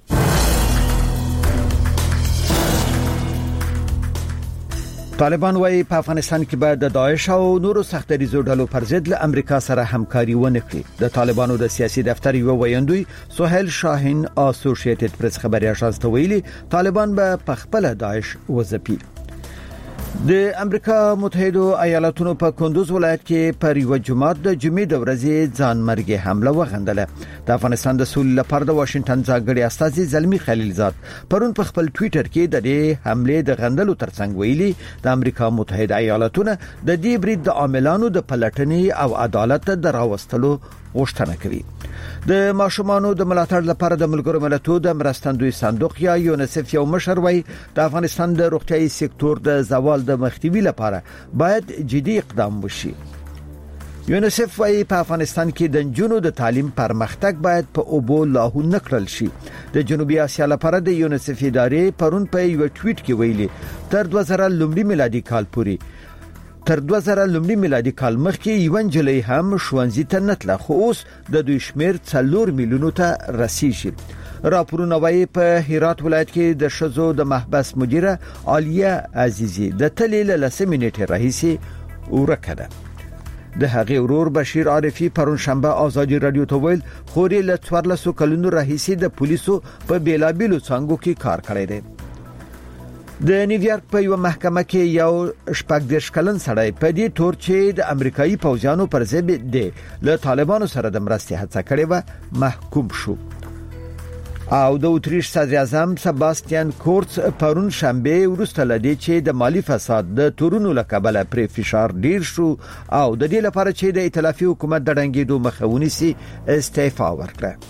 طالبان وايي په افغانستان کې به د داعش او نورو سختریزو ډلو پر ضد له امریکا سره همکاري ونه کړي. د طالبانو د سیاسي دفتر یو ویاندوی سہیل شاهین اسوسییټډ پریس خبري اژانس ته ویلي طالبان به په خپل داعش وځپي. د امریکا متحده ایالاتونو په کندوز ولایت کې پر یو جماعت د جمعې د ورځې ځانمرګي حمله وغندله. د افغانستان د سولې لپاره د واشنگټن ځانګړي استازي زلمی خلیلزاد پرون په خپل ټوئیټر کې د دې حمله د غندلو ترڅنګ ویلي د امریکا متحده ایالاتونو د دې برید د عاملانو د پلټنې او عدالت د راوستلو غوښتنه کوي. د ماشومانو د ملاتړ لپاره د ملګرو ملتونو د مرستندوی صندوق یا یونیسف یو مشر وایي د افغانستان د روغتیايي سکتور د زوال د مخنیوي لپاره باید جدي اقدام وشي. یونیسف وایي په افغانستان کې د جنونو د تعلیم پرمختګ باید په اوبو لاهو نکړل شي. د جنوبي اسیا لپاره د یونیسف ادارې پرون په یو ټویټ کې ویلي تر دوه زره لومړي میلادي کال پورې تر دوه زره لومړي میلادي کال مخکې یو انجلۍ هم ښوونځي ته نتله، خو اوس د دوی شمیر څلور میلیونو ته رسیږي. راپورونه وايي په هرات ولایت کې د شزو د محبس مدیره عالیه عزیزی د تلې له لسمې نیټې راهیسې ورکه ده. د هغې ورور بشیر عارفی پرون شنبه آزادي رادیو ته ویل خوري له څوارلسو کلونو راهیسې د پولیسو په بیلابیلو څنګهو کې کار کړی دی. د نیویارک په یو محکمه کې یو شپږ دیرش کلن سړی په دې تور چې د امریکایي پوځیانو پر ضد دی له طالبانو سره د مرستې هڅه کړې و محکوم شو. او د اتریش صدر اعظم سباستیان کورتس پرون شنبه وروسته لدی چې د مالی فساد د تورونو لکبله پر فشار ډیر شو او د دې لپاره چې د ائتلافي حکومت د ډنګېدو مخه ونیسي استعفا ورکړه.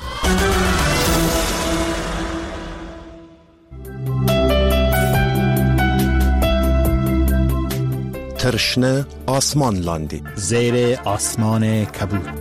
ترشنه آسمان لاندې زیر آسمان کبود.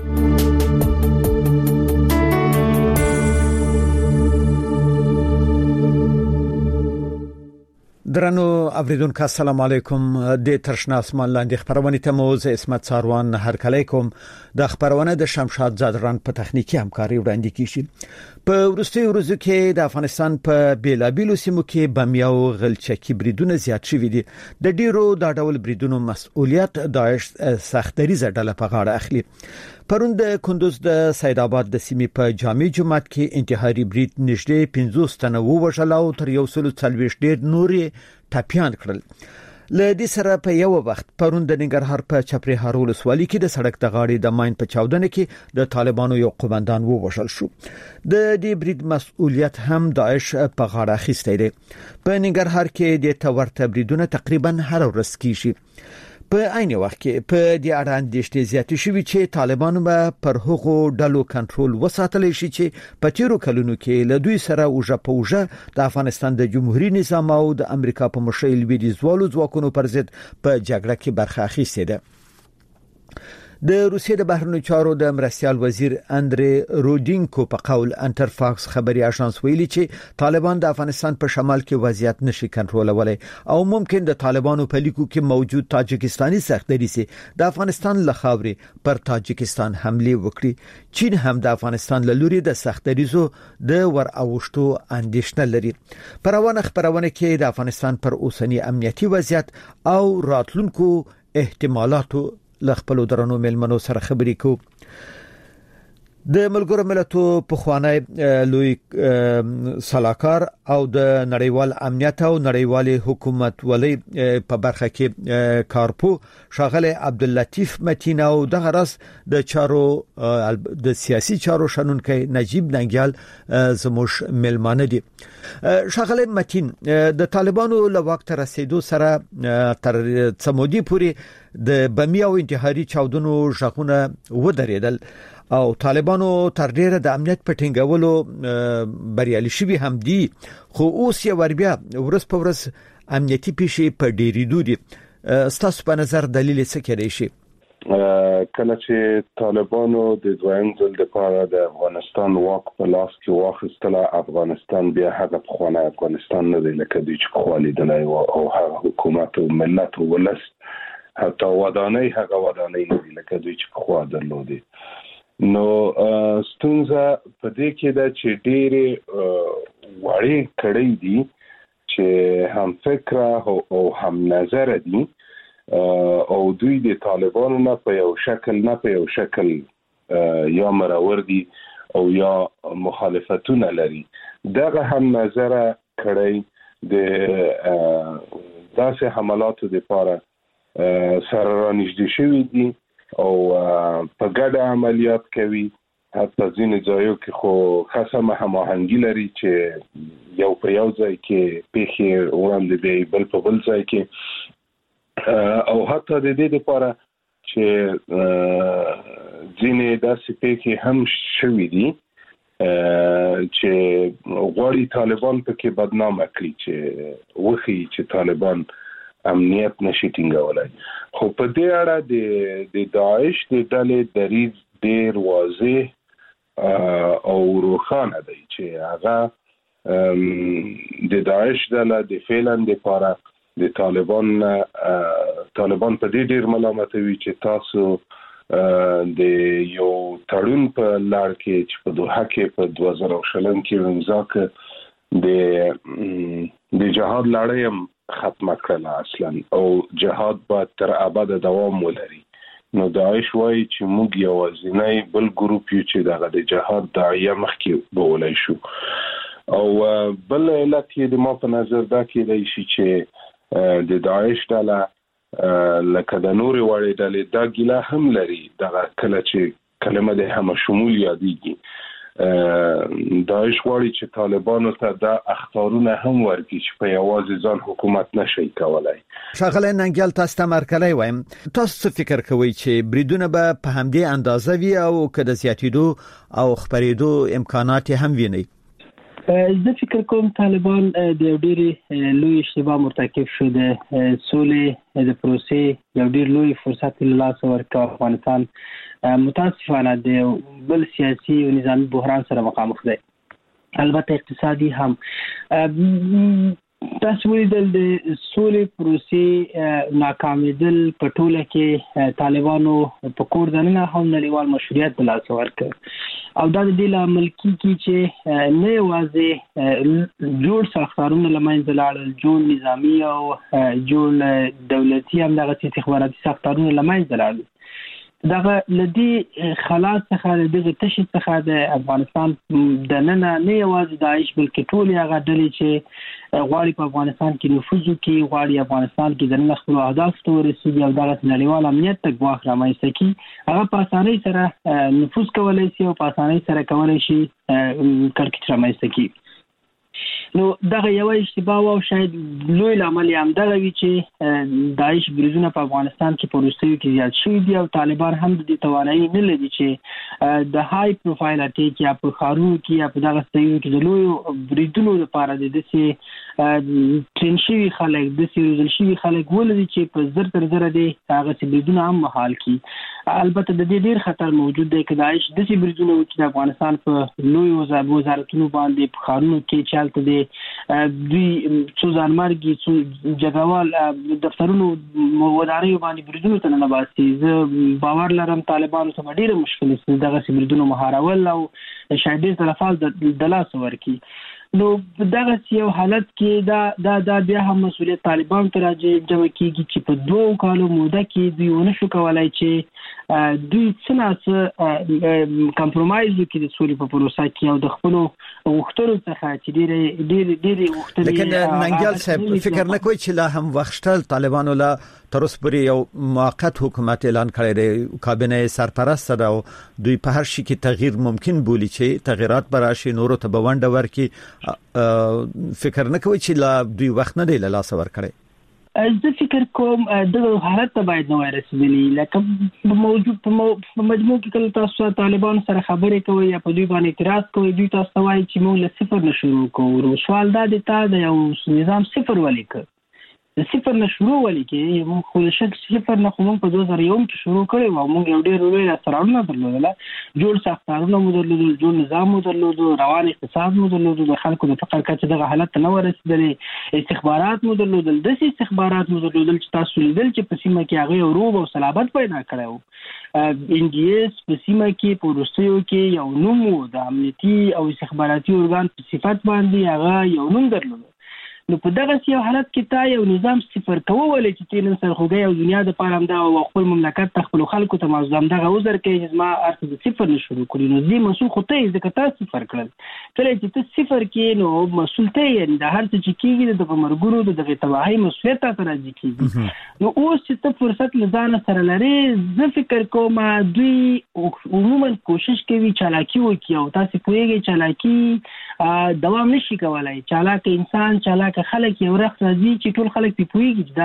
درنو اوریدونکو السلام علیکم. د ترشنه آسمان لاندې خبرونه ته موز اسمت ساروان هرکلی کوم. د خبرونه د شمشاد زادران په تخنیکی همکاري وړاندې کیږي. په ورستي ورځو کې د افغانستان په بیلابیلو سیمو کې بمیا او غلچکی بریدونه زیات شوي دي. د ډیرو د ډول بریدونو مسؤلیت داعش سختریزه ډله په غاړه اخلي. پرون د کندوز د سید آباد د سیمې په جامع جماعت کې انتحاري برید نږدې پنځوس تنه ووژل او تر یو سل څلوېښت ډیر نورې ټاپیان کړل. ل دې سره په یو وخت پرون د ننګرهار په چپرهار ولسوالۍ کې د سړک د غاړې د ماین په چاودنه کې د طالبانو یو قومندان ووژل شو. د دې برید مسؤلیت هم داعش په غاړه اخیستی دی. په ننګرهار کې د تورته بریدونه تقریبا هر ورځ کیږي. په عین وخت کې په دې اړه اندېښنې زیاتې شوې چې طالبانو به پر هغو ډلو کنټرول وساتلی شي چې په تیرو کلونو کې له دوی سره اوژه په اوژه د افغانستان د جمهوریت نظام او د امریکا په مشرۍ لویدیځوالو ځواکونو پر ضد په جګړه کې برخه اخیستې ده. د روسیې د بهرنیو چارو د مرستیال وزیر اندري رودینکو په قول انټرفاکس خبري اژانس ویلي چې طالبان د افغانستان په شمال کې وضعیت نشي کنټرولولای او ممکن د طالبانو په لیکو کې موجود تاجکستاني سختري د افغانستان له خاورې پر تاجکستان حمله وکړي. چین هم د افغانستان له لوري د سختریزو د ور اوښتو اندېښنه لري. پروانه خبرونه کې د افغانستان پر اوسنی امنیتي وضعیت او راتلونکو احتمالاتو لخپلو درنو ملمنو سره خبرې کو. د ملګرو ملتونو په خوانی لوی سلاکار او د نړیوال امنیت او نړیوال حکومت ولی په برخه کې کارپو شاغله عبداللطیف متین او د غرس د چارو د سیاسي چارو شنونکو نجیب ننګیال زموش ملمانه دي. شاغله متین د طالبانو له وخت رسیدو سره تر سمودي پوری د بمی او انتحاري چاودنو ژغونه ودرېدل او طالبانو تر ډیره د امنیت په ټینګولو بریالي شوي هم دي، خو اوس یې وربیا ورس په ورس امنیتي پیښې په ډیریدو دي. ستاسو په نظر دلیل څه کېدای شي؟ کله چې طالبانو د دویم ځل لپاره د افغانستان واک په لاس کې واخیستل، افغانستان بیا هغه پخوانی افغانستان نه دی لکه دوی چې پخوا لیدلی و، او هغه حکومت او ملت او ولس حتی ودانۍ هغه ودانۍ نه دي لکه دوی چې پخوا درلودي. نو ستونزه په دې کې ده چې ډېرې وړې کړۍ دي چې هم فکره او هم نظر دي، او دوی د طالبانو نه په یو شکل نه په یو شکل یا مرور دي او یا مخالفتونه لري. دغه هم نظر کړی د داسې حملاتو لپاره سره رانږدې شوي دي او په ګډه عملیات کوي. حتی ځینې ځایو کې خو خاصه هماهنګي لري چې یو په یو ځای کې پیښې وړاندې دی، بل په بل ځای کې، او حتی د دې لپاره چې ځینې داسې پیښې هم شوي دي چې غواړي طالبان پکې بدنامه کړي، چې وښیي چې طالبان امنیت نشي ټینګولی. خو په دې اړه د د داعش د ډلې دریځ ډېر واضح او روښانه دی چې هغه د داعش ډله د فعلا لپاره د طالبان طالبان په دې ډیر ملامتوي چې تاسو د یو تړون په لار کې چې په دوحه کې په دوه زره شلم کې امضا کړ د د جهاد لړۍ هم ختمه کړله اصلا، او جهاد به تر ابده دوام ولري. نو داعش وایي چې موږ یوازینی بل ګروپ یو چې دغه د جهاد داعیه مخکې بولی شو. او بل علت یې د ما په نظر دا کېدای شي چې د داعش ډله لکه د نورې وړې ډلې دا ګیله هم لري، دغه کله چې کلمه د همه شمول یادېږي، داعش غواړي چې طالبانو ته دا اخطارونه هم ورکړي چې په یوازې ځان حکومت نشي کولای. ښاغلی ننګیال، تاسو ته مرکلی وایم، تاسو څه فکر کوئ چې بریدونه به په همدې اندازه وي او که د زیاتېدو او خپرېدو امکانات هم ویني؟ زه فکر کوم طالبان د یو ډېرې لوی اشتباه مرتکب شو، د سولې د پروسې یو ډېر لوی فرصت له لاسه ورکړ. افغانستان متاسفانه د بل سیاسي او نظامي بحران سره مخامخ دی، البته اقتصادي هم. تاسو ولیدل د سولې پروسې ناکامېدل په ټوله کې طالبانو په کور دننه هم نړیوال مشروعیت د لاسه ورکړ، او دا د دې لامل کېږي چې نه یوازې جوړ ساختارونه له منځه لاړل، جوړ نظامي او جوړ دولتي همدغسې استخباراتي ساختارونه له منځه لاړل. دغه لدی خلاص څخه دغه تشي څخه د افغانستان د نن نه یوازې داعش بلکې ټول هغه ډلې چې غواړي په افغانستان کې نفوذ وکړي، غواړي افغانستان کې د نن خپل اهداف ته ورسیږي او دغه نړیوال امنیت ته ګواښ رامنځته کړي، هغه په اسانۍ سره نفوذ کولای شي او په اسانۍ سره کولای شي کړکېچ رامنځته کړي. نو دغه یو اشتباه او شاید لوی لامل هم دغه وی چې داعش بریدونه په افغانستان کې په وروستیو کې زیات شوي دي، او طالبان هم د دې توانایي نه لري چې د های پروفایل اټیک یا په ښارونو کې یا په دغه ځایونو کې د لویو بریدونو لپاره د داسې ټرین شوي خلک، داسې روزل شوي خلک ولري چې په زر تر زره دي هغسې بریدونه هم مهال کړي. البته د دې ډېر خطر موجود دی که داعش داسې بریدونه وکړي د افغانستان په لویو وزارتونو باندې، په ښارونو کې چې هلته د دوی څو ځانمرګي څو جګړوال دفترونو ودانیو باندې بریدونو ته ننباسي. زه باور لرم طالبانو ته به ډېره مشکل شي دغسې بریدونو مهارول او شاید ډېر تلفات د لاسه ورکړي. نو دغه یو حالت کې دا دا دا بیا هم مسؤلیت طالبان ته راځي جمع کیږي چې په دوه کالو موده کې دوی ونه شو کولای چې دوی څه نه کمپرومایز وکړي د سولې په پروسه کې او د خپلو غوښتنو څخه چې ډېرې ډېرې ډېرې غوښتنې. لیکن ننګیال صاحب فکر نه کوئ چې لا هم وخت شته طالبانو لا تر اوسه پورې یو موقت حکومت اعلان کړی دی، کابینه سرپرست ده او دوی په هر شي کې تغییر ممکن بولي چې تغیرات به راشي، نورو ته به ونډه ورکړي. فکر نه کوئ چې لا دوی وخت نه دی له لاسه ورکړی؟ زه فکر کوم د حالت ته باید نو رسیدلی لکه موجود په مجموع کې کله تاسو طالبان سره خبرې کوي یا په دوی باندې اعتراض کوي دوی تاسو وایي چې موږ له صفر نه شروع کوو. سوال دا دی تا د یو نظام صفر ولیکه د صفر نه شروع ولیکي موږ خو شک صفر نه خو موږ په دوه زره یو کې شروع کړی و موږ یو ډېر لوی سرونه درلودل جوړ ساختارونه مو درلودل جوړ نظام مو درلود روان اقتصاد مو درلود د خلکو د فقر کچه دغه حالت نه ورسېدلې استخبارات مو درلودل د استخبارات مو درلودل چې تاسو لیدل چې په سیمه کې هغه ورو او صلابت پیدا کړو ان ډي اس په سیمه کې په روسیو کې یو نوم د امنیتي او استخباراتي ارګان په صفت باندې هغه یو نوم درلود. نو په دغه یو حالت کې تا یو نظام صفر کوول چې تینن سرخوږی او دنیا د پاره هم دا او خپل مملکت تخپل خلکو ته موضوع دغه عذر کوي چې ما ارته د صفر نه شروع کړی نو دې مسوخ خو ته ځکه تاسو صفر کړل کله چې ته صفر کې نو مسؤل ته یې د هر څه چې کیږي د مرګونو د دغه تباہي مسؤلیت تاسو راځي کیږي. نو اوس چې ته فرصت لزان سره لري زه فکر کوم دوی عموما کوشش کوي چالاکی وکړي او تاسو پوهیږئ چالاکی دوام نشي کولای. چالاک انسان چالاک خلک یو وخت راځي چې ټول خلک په پوهیږي چې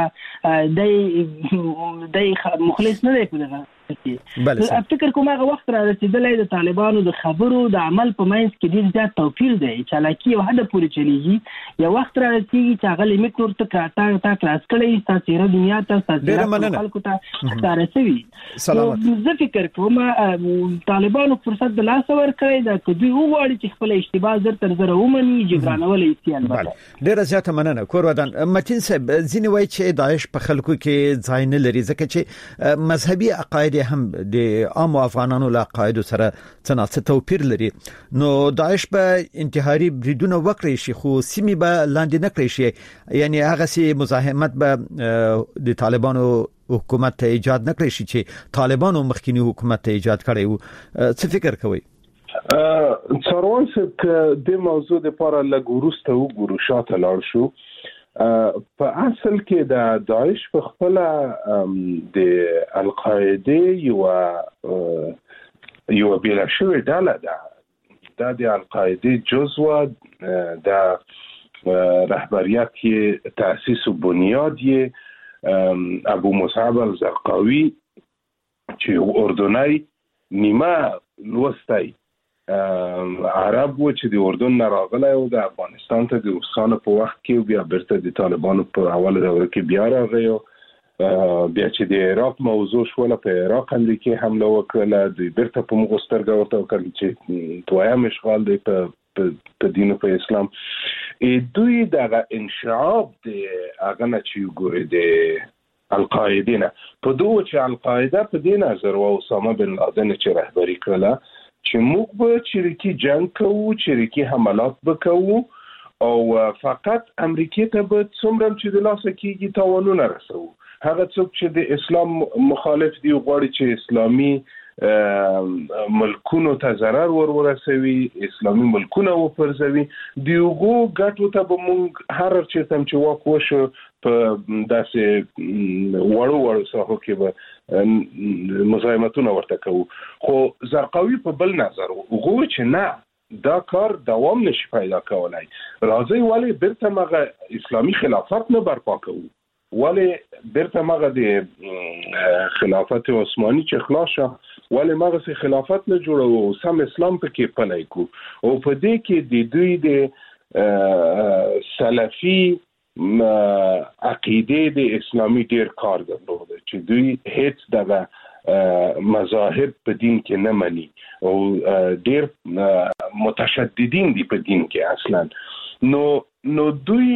دا د مخلص نه دی په دغه بله فکر کوم هغه وخت را رسیدلی د طالبانو د خبرو د عمل په منځ کې ډېر زیات توپیر دی. چالاکي یو حد پورې چلیږي یو وخت را رسیږي چې هغه لیمټ ورته کراټا تا کلاس کړی ستاسو څیره دنیا ته ستاسو خلکو ته ښکاره شوي. زه فکر کوم طالبانو فرصت د لاسه ورکړی ده که دوی وغواړي چې خپل اشتباه زر تر زره ومني جبرانولی شي. البته ډېره زیاته مننه کور ودان. متین صاحب ځینې وایي چې داعش په خلکو کې ځای نه لري ځکه چې مذهبي عقاید هم د عام افغانانو له عقایدو سره څه څه توپیر لري. نو داعش به انتحاري بریدونه وکړي شي خو سیمې به لاندې نه کړی شي یعنی هغه سي مزاحمت به د طالبانو حکومت ته ایجاد نه کړی شي چې طالبانو مخکینی حکومت ته ایجاد کړی وو. څه فکر کوئ؟ څاروان څخه د موضوع لپاره لګورسته وګورو شاته لاړ شو. په اصل کې د داعش په خپل د القاعده یو یو بیل شوی ډله ده دا د القاعده جزو د رهبریت کې تاسیس او بنیاد یې ابو مصعب الزرقاوي چې اردنی نیمه لوستی عرب و چې د اردن نه راغلی او د افغانستان ته د روسانو په وخت کې بیا بیرته د طالبانو په اوله دوره کې بیا راغی او بیا چې د عراق موضوع شوله په عراق امریکا حمله وکړه د بیرته په موږ سترګه ورته وکړل چې دویم اشغال دی په په دین او په اسلام دوی دغه انشعاب د هغه نه چې ګوري د القاعده نه په دوه چې القاعده په دې نظر او اسامه بن لادن چې رهبری کړله چې موږ به چریکي جنگ کوو چریکي حملات وکړو او فقط امریکا ته به څومره چې د لاسه کېږي تاوانونه رسوو. هغه څوک چې د اسلام مخالف دی غواړي چې اسلامي ملکونو ته ضرر ور ورسوي اسلامي ملکونه وپرځوي دیوغو ګټو ته به موږ هر چې تم چې واک وشو په داسې وړو وړو ساحو کې به مزاحمتونه ورته کوو. خو زرقاوي په بل نظر وغو چې نه دا کار دوام نشي پیدا کولای راځي ولی بیرته مغه اسلامي خلافت نه برپا کوو ولی بیرته مغه د خلافت عثماني چې خلاص شو ولی مغه سي خلافت نه جوړو او سم اسلام په کې پلای کو او په دې کې د دوی د سلفي عقیده د اسلامي ډیر کار درلود چې دوی هیڅ دغه مذاهب په دین کې نه مني او ډیر متشددین دي په دین کې اصلا. نو نو دوی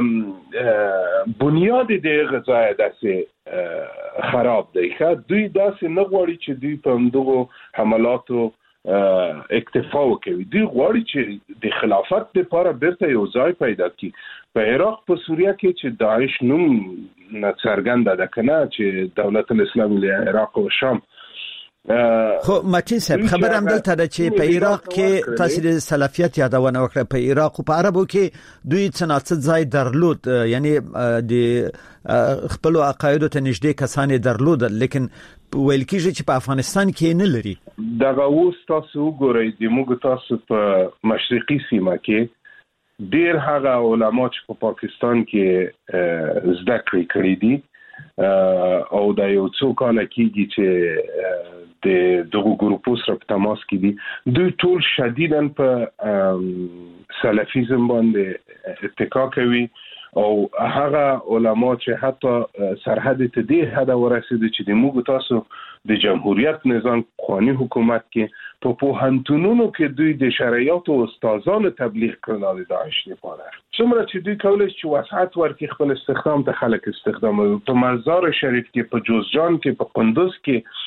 بنیاد د غذای داسې خراب دی ښه دوی داسې نه غواړي چې دوی په همدغو حملاتو اکتفا وکوي دوی غواړي چې د خلافت لپاره بیرته یو ځای پیدا کړي. په عراق په سوریه کې چې داعش نوم څرګنده ده کنه چې دولت الاسلامي له عراق او شام خو متین صاحب خبر هم دلته ده چې په عراق کې تاسو د سلفیت یادونه وکړه په عراق او په عربو کې دوی څنګه ځای درلود یعنی د خپل عقایدو ته نږدې کسان درلود لیکن ویل کېږي چې په افغانستان کې نه لري. دغه اوس تاسو وګورئ د موږ تاسو په مشرقي سیمه کې ډیر هغه علما چې په پاکستان کې زده کړې کړې دي او دا یو څو کال کېږي چې د دغه ګروپو سره په تماس کې دي دوی ټول شدیداً په سلفیزم باندې اتکا کوي او هغه علما چې حتی سرحد ته دې حد ورسېدي چې د موږ تاسو د جمهوریت نظام قانوني حکومت کې په پوهنتونونو کې دوی د شریعت او استادانو تبلیغ کړل د داعش لپاره څومره چې دوی کولای شي وسعت ورکړي خپل استخدام ته خلک استخدام په مزار شریف کې په جوزجان کې په قندوز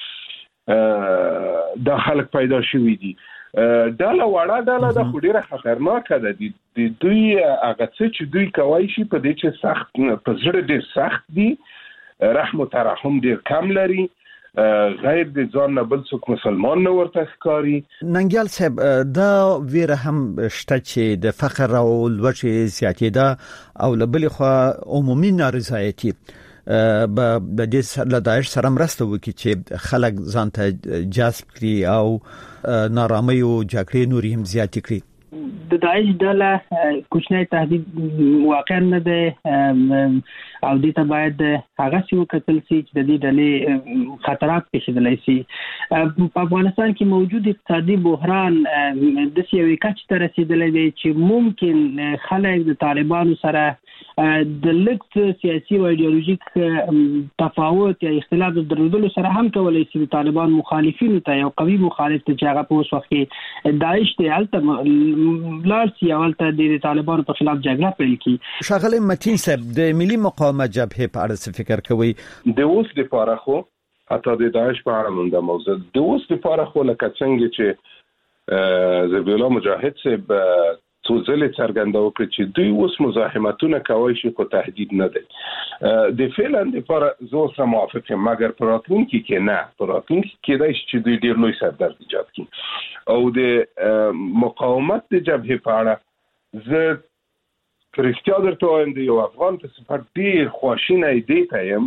کې دا خلک پیدا شوي دي دا له وړه ډله د خډيره خطرناکه ده د دوی هغه څه چې دوی کوي شي په دې چې سخت په زړه ډېر سخت دي رحم او ترحم ډېر کم لري غیر د ځان نه بل څوک مسلمان نه ورته ښکاري. ننګیال صاحب دا ویره هم شته چې د فقر او لوږې زیاتېده او له بلې خوا عمومي نارضایتي به د دې له داعش سره مرسته وکړي چې خلک ځان ته جذب کړي او نارامۍ او جګړې نورې هم زیاتې کړي. د داعش ډله کوچنی تهدید واقع نه ده او دې ته باید هغه څه وکړل شي چې د دې ډلې خطرات پیښیدلی شي. په افغانستان کې موجود اقتصادي بحران د سیاوي کچ ته رسیدلی دی چې ممکن خلک د طالبانو سره د لږ سیاسي او ایدئولوژیک تفاوت یا اختلاف درلودلو سره هم کولای شي د طالبان مخالفینو ته یو قوي مخالف ته چې هغه په اوس وخت کې داعش ته الته لارسي او الته د طالبانو په خلاف جګړه پیل کی. شغله متین صاحب د ملي مقاومت جبهه په اړه څه فکر کوي؟ د اوس لپاره خو حتی د داعش په اړه مونږ د موضوع د اوس لپاره خو لکه څنګه چې ذبیح الله مجاهد صاحب څو ځلې څرګندو کړ چې دوی اوس مزاحمتونه کوي شي خو تهدید نه دی د فعلا لپاره زه سره موافق یم مګر پراتونکي کې نه پراتونکي کې دا چې دوی ډیر لوی سردرد ایجاد کړي او د مقاومت د جبهه په اړه زه پرشتیا درته وایم د یو افغان په صفت ډیر خواشینه دی ته یم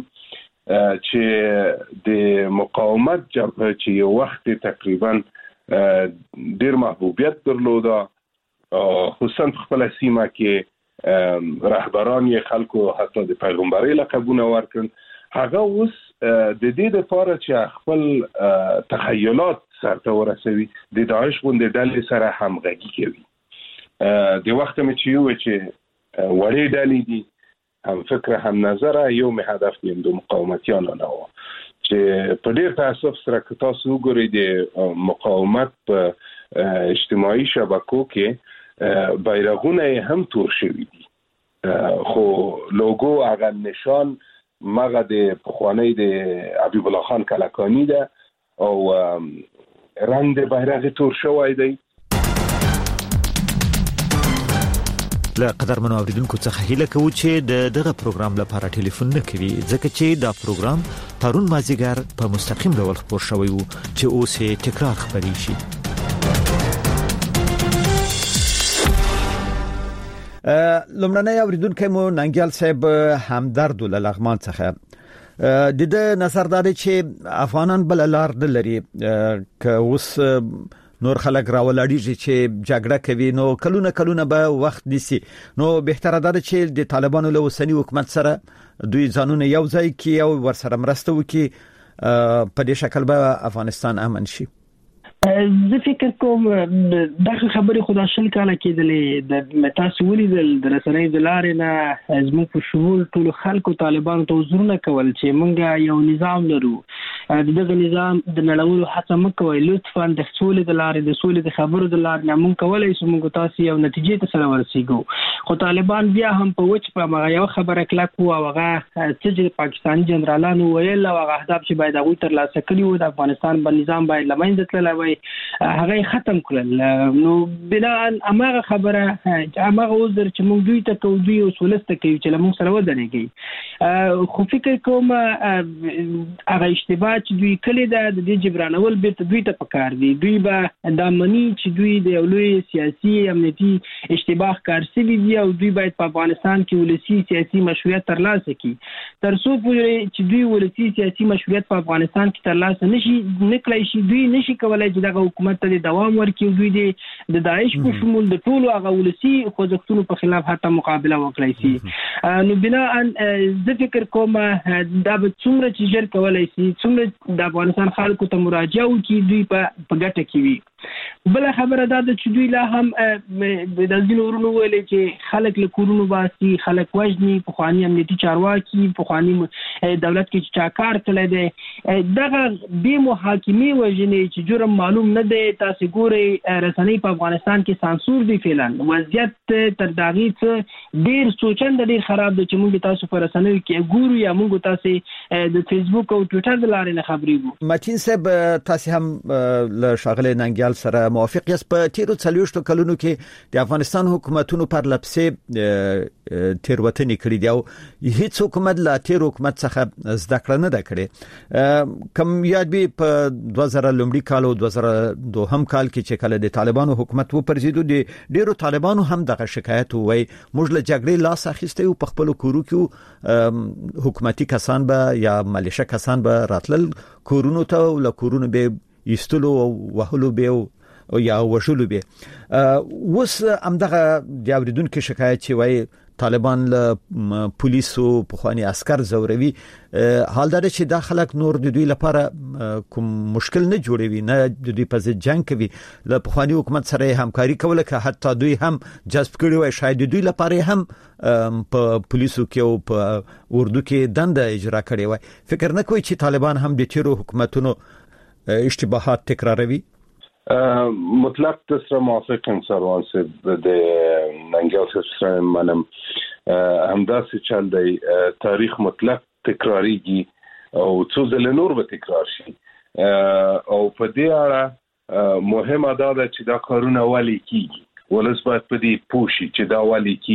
چې د مقاومت جبهه چې یو وخت تقریبا ډیر محبوبیت درلوده خصوصا په خپل سیمه کې رهبران یې خلکو حتی د پیغمبري لقبونه ورکړل هغه اوس د دې لپاره چې خپل تخیلات سرته ورسوي د داعش غونډې ډلې سره همغږي کوي د وخت مې چې یو چې وړې ډلې دي هم فکر هم نظر یو می هدف دیم د مقاومتیانو نه و چې په ډیر تاسف سره که تاسو وګورئ د مقاومت په اجتماعي شبکو کې بیرغونه هم تور شوي دي خو لوګو هغه نشان مغه د پخوانی د حبیب الله خان کلکانی ده او رنگ د بیرغ تور شوی دی. له قدرمنو اوریدونکو څخه هیله کوو چې د دغه پروګرام لپاره ټلیفون نه کوي ځکه چې دا پروګرام پرون مازیګر په مستقیم ډول خبر شوی وو چې اوس یې تکرار خبري شي. لمړنۍ اوریدونکو مو ننګیال صاحب همدرد ول لغمان څخه د دې نظر دا چې افغانان بل لار د لري ک اوس نور خلک راولړیږي چې جګړه کوي نو کلونه کلونه به وخت نیسي نو بهتره ده چې د طالبانو له اوسنی حکومت سره دوی ځانونه یو ځای کې او ورسره مرسته وکړي په دې شکل به افغانستان امن شي. زه فکر کوم دغه خبرې خدا شل کاله کېدلې د متاسو ولیدل د رسنۍ د لارې نه زموږ په شمول ټول خلکو طالبانو ته وزرونه کول چې مونږ یو نظام لرو دغه نظام د نړولو هڅه مکوئ لطفا د سولې د لارې د سولې د خبرو د لارې نه مونږ کولای شو مونږ تاسو یو نتیجې ته سره ورسیږو خو طالبان بیا هم په وچ په هغه یو خبره کلک وو هغه چې پاکستاني جنرالانو ویل او هغه اهداف چې باید هغه تر لاسه کړي وو د افغانستان په نظام باید لمنځه تللی وي هغه ختم کړل نو بنا هغه خبره هغه وزر چې موږ دوی ته کوو دوی او سولسته کوي چې موږ سره ودرېږي خو فکر کوم هغه اشتباه چې دوی کړی دا د دې جبرانول بیرته دوی ته پکار دي. دوی به د منی چې دوی د یو لوی سیاسي امنیتي اشتباه کار شوی دی او دوی باید په افغانستان کې ولسی سیاسي مشروعیت ترلاسه کړي. تر څو پورې چې دوی ولسی سیاسي مشروعیت په افغانستان کې ترلاسه نشي نکړای شي دوی نشي کولای چې دغه حکومت ته دوام ورکړي. دوی د داعش په شمول د ټولو هغه ولسی خوځښتونو په خلاف حتی مقابله وکړي شي. نو بنا زه فکر کوم دا به څومره چې ژر کولای شي څومره د افغانستان خلکو ته مراجعه وکړي دوی په ګټه کې وي. بل خبره دا ده چې دوی لا هم د ځینو ورونو ویلي چې خلک له کورونو باسي خلک وژني په خواني امنیتي چارواکي په خواني دولت کې چې چاکار کړی دی دغه به محاکمې وژنې چې جرم معلوم نه دی. تاسو ګورئ رسنۍ په افغانستان کې سانسور دی فعلا وضعیت تر داغي څخه ډیر سوچند ډیر خراب دی چې موږ تاسو په رسنۍ کې ګورو یا موږ تاسو د فیسبوک او ټوئیټر د لارې نه خبرېږو. متین صاحب تاسو هم له شاغله ننګیال سره موافق یاست؟ په تیرو څلويشتو کلونو کې د افغانستان حکومتونو پر لپسې تیروتنې کړې دي او هیڅ حکومت لا تیر حکومت څخه زده کړه نه ده کړې. کوم یاد به په دوه زره لومړي کال او دوه زره دوهم کال کې چې کله د طالبانو حکومت و پرځیدو دي ډیرو طالبانو هم دغه شکایت وای موږ له جګړې لاس اخیسته او په خپل کورو کې حکومتي کسان به یا ملیشه کسان به راتلل کورونو ته او له کورونو به ایستلو او وهلو به او یا وشلو به. وس امدغه د اوریدونکو شکایت چې وای طالبان له پولیسو په خواني عسكر زوروي حال دا چې د خلک نور د دوی لپاره کوم مشکل نه جوړوي نه د دوی په ضد جنگ کوي له په خواني حکومت سره همکاري کوله که حتی دوی هم جذب کړي وای شاید دوی لپاره هم په پولیسو کې او په اردو کې دنده اجرا کړي وای. فکر نه کوي چې طالبان هم د تیرو حکومتونو اشتباهات تکراروي؟ مطلق تسره موافقم سروان صاحب د ننګیال سره منم همداسې چل دی تاریخ مطلق تکراریږي او څو ځله نور به تکرار شي او په دې اړه مهمه ده چې دا کارونه ولې کیږي ولس باید په دې پوه شي چې دا ولې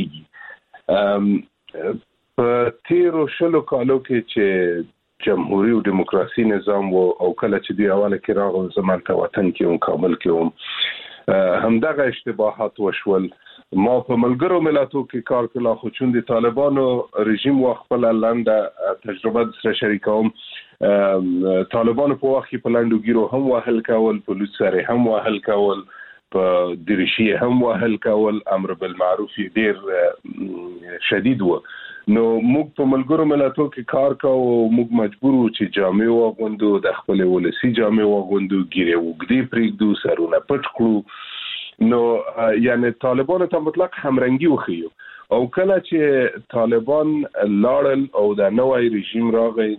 کیږي. په تیرو شلو کالو کې چې جمهوریت او دیموکراسي نظام او کله چې دی اوله کې راغل زمان ته وطن کې او کابل کې هم همدغه اشتباهات وشول. ما په ملګرو ملتونو کې کار کړل خو چون د طالبانو رژیم وخپل لنډه تجربه سره شریکوم طالبانو په وخت په لاندو ګیرو هم وهل کول پولیس سره هم وهل کول په درشي هم وهل کول امر بالمعروف ډیر شدید و. نو موږ په ملګرو ملتونو کې کار کوو موږ مجبور وو چې جامې واغوندو د خپل ولسی جامې واغوندو ګیره وګړي پریږدو سرونه پټ کړو. نو یعنی طالبانو ته مطلق همرنګي وخیو او کله چې طالبان لاړل او د نوې رژیم راغی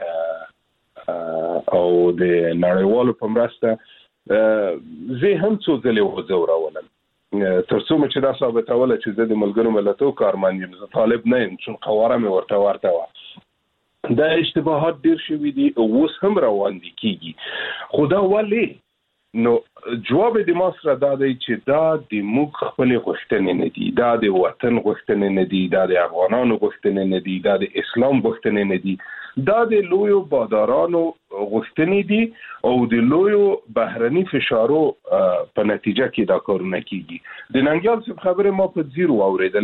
او د نړیوالو په مرسته زه هم څو ځله وځورولم ترڅو چې دا ثابتوله چې د ملګرو ملتونو کارمند یم طالب نه یم چون قواره مې ورته ورته و. دا اشتباهات ډیر شوي دي او اوس هم روان دي کیږي خو دا ولې نو جواب د مصر دا دی چې دا د موږ خپل غوښتنې نه دي دا د وطن غوښتنې نه دي دا د افغانانو غوښتنې نه دي دا د اسلام غوښتنې نه دي دا د لویو بادارانو غوښتنې دي او د لویو بهرني فشارو په نتیجه کې دا کارونه کیږي. د ننګیال څخه خبره ما په زیرو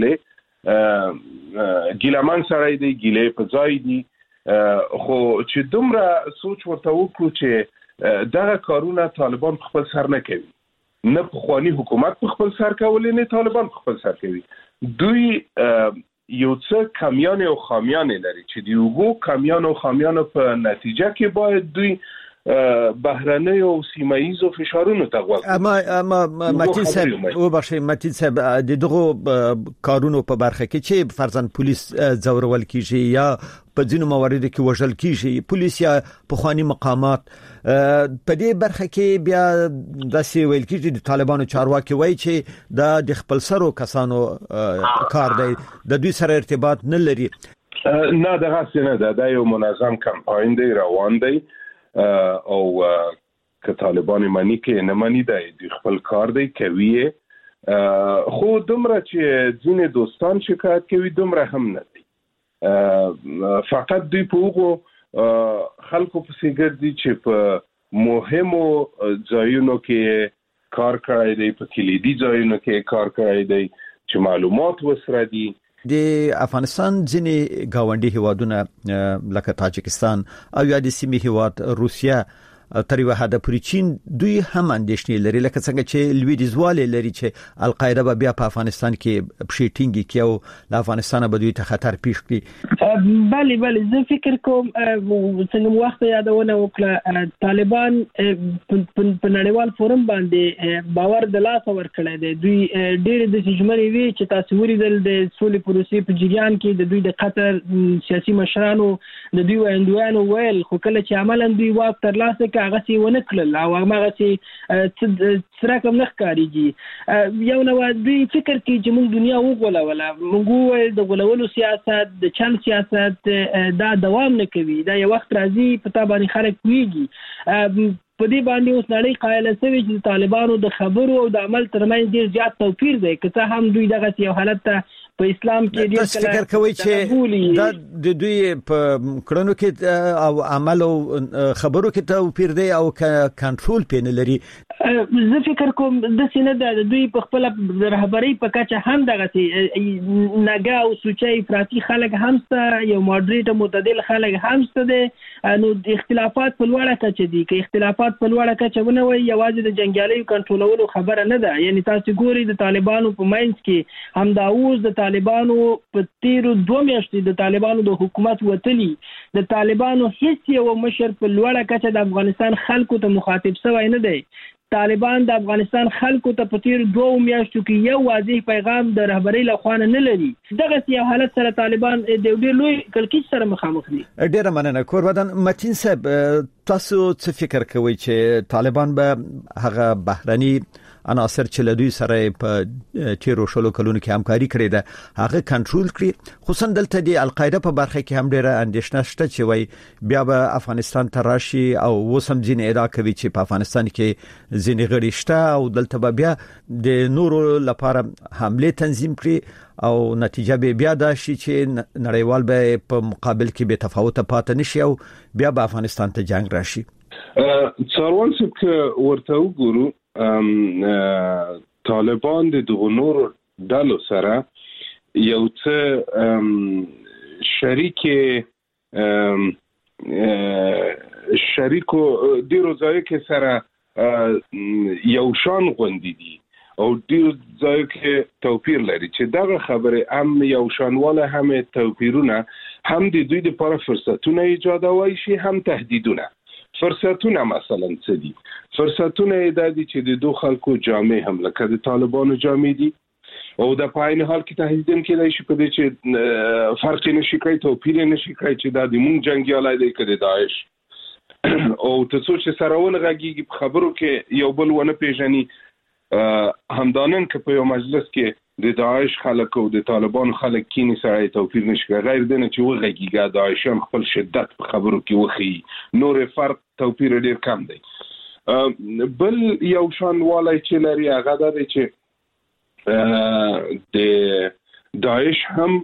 اوریدلې ګیلمان سره دی ګیلې په ځای دی خو چې دومره سوچ ورته وکړو چې دغه کارونه طالبان خپل سر نه کوي نه په خواني حکومت خپل سر کوي نه طالبان خپل سر کوي. دوی یو څه کمیان او خامیان لري چې دی وګو کمیان او خامیان په نتیجه کې باید دوی بهرنۍ او سیمایي فشارونو ته غوږ اما اما متین صاحب او بخښي متین صاحب د دغه کارونو په برخه کې چې فرضاً پولیس زورول کیږي یا په ځینو مواردو کې وژل کیږي پولیس یا په خواني مقامات په دې برخه کې بیا داسې ویل کیږي د طالبانو چارواکي وایي چې دا د خپل سرو کسانو کار دی د دوی سره ارتباط نه لري. نه دغه څه نه دا یو منظم کمپاین دی روان دی او که طالبان مانی کې نه مانی دی د خپل کار دی کوي خو دومره چې ځینې دوستان شکایت کوي دومره هم نه دی فقط دوی په هغو خلکو پسې ګرځي چې په مهمو ځایونو کې کار کړی دی، په کلیدي ځایونو کې کار کړی دی چې معلومات وسره دي. د افغانستان ځینې گاونډي هیوادونه لکه تاجکستان او یا د سیمې هیواد روسیا تر یو حد پورې چین دوی هم اندېښنې لري، لکه څنګه چې لویدیځوالې لري چې القاعده به بیا په افغانستان کې پښې ټینګي کوي او د افغانستان به دوی ته خطر پیښ کړي. بله بله زه فکر کوم څنګه وخت یادونه وکړه طالبان په نړیوال فورم باندې باور د لاس ورکړی دی. دوی ډېر د ژمنې وی چې تاسو ولیدل د سولې پروسې په جریان کې د دوی د قطر سیاسي مشرانو د دوی وایندویانو ویل، خو کله چې عملاً دوی واک ترلاسه هغه سی ونه کړل او هغه سی سره کوم نه ښکاریږي. یو نو دوی فکر کوي چې موږ دنیا وغولوله، موږ د غولولو سیاست د چل سیاست دا دوام نه کوي، دا یو وخت راځي په تا باندې خلک کويږي. په دې باندې اوس نړۍ قایل شوی چې طالبانو د خبرو او د عمل ترمنځ ډیر زیات توپیر دی، که څه هم دوی دغه یو حالت ته په اسلام کې ډیر کله فکر کوي چې دا د دوی په کړنو کې او عمل او خبرو کې توپیر دی او کنټرول پین لري. زه فکر کوم د سینه د دوی په خپل رهبری په کچه هم دغه نګا او سوچي افراطي خلک همسته، یو مودریټ معتدل خلک همسته دي. نو اختلافات په لوړه کچه دي، که اختلافات په لوړه کچه ونه وي یوازې د جنگیالیو کنټرولولو خبره نه ده. یعنی تاسو ګوري د طالبانو په ماینس کې هم دا اوس د طالبانو په تیرو دوه میاشتې د طالبانو د حکومت وتلی، د طالبانو هیڅ یو مشر په لوړه کچه د افغانستان خلکو ته مخاطب شوی نه دی. طالبان د افغانستان خلکو ته په تیر دوه میاشتو کې یو واضح پیغام د رهبری لخوا نه لري. دغه یو حالت سره طالبان د ډېر لوی کلکیچ سره مخامخ دي. ډېر مننه کوربدان. متین صاحب تاسو څه فکر کوئ چې طالبان به هغه بهرني عناصر چې له دوی سره په تیرو شلو کلونو کې همکاري کړې ده هغه کنټرول کړي، خصوصا دلته د القاعده په برخه کې هم ډېره اندېښنه شته چې وای بیا به افغانستان ته راشي او وسم ځینې ادعا کوي چې په افغانستان کې ځینې غړي شته او دلته به بیا د نورو لپاره حمله تنظیم کړي او نتیجه به بیا دا شي چې نړیوال به په مقابل کې به تفاوت پاتې نشي او بیا به افغانستان ته جنگ راشي. څاروان څخه ورته وګورو طالبان د دغه نور ډلو سره یو څه شریک شریکو ډیرو ځای کې سره یو شان غوندي دي او ډیر ځای کې توپیر لري چې دغه خبره هم یو شانواله هم توپیرونه هم د دوی لپاره فرصتونه ایجادوي شي هم تهدیدونه. فرصتونه مثلا څه دي؟ فرصتونه د دې چې د دوه خلکو جامع هم لکه د طالبانو جامع دي او د پاین حال کې تهدید کېدای شي په دې چې فرق نشي کوي، توپیر نشي کوي چې د مونږ جنگیالای دی کړي داعش او ته څو چې سره ولغږیږي په خبرو کې یو بل ونه پیژني. همدانن که په یو مجلس کې د داعش خلک او د طالبان خلک کینی سره توپیر نشي کوي، غیر دنه چې وغږیږي داعشان خپل شدت په خبرو کې وخی، نور فرق توپیر ډیر کم دی. بل یو شان والای چې لري هغه د چې د داعش هم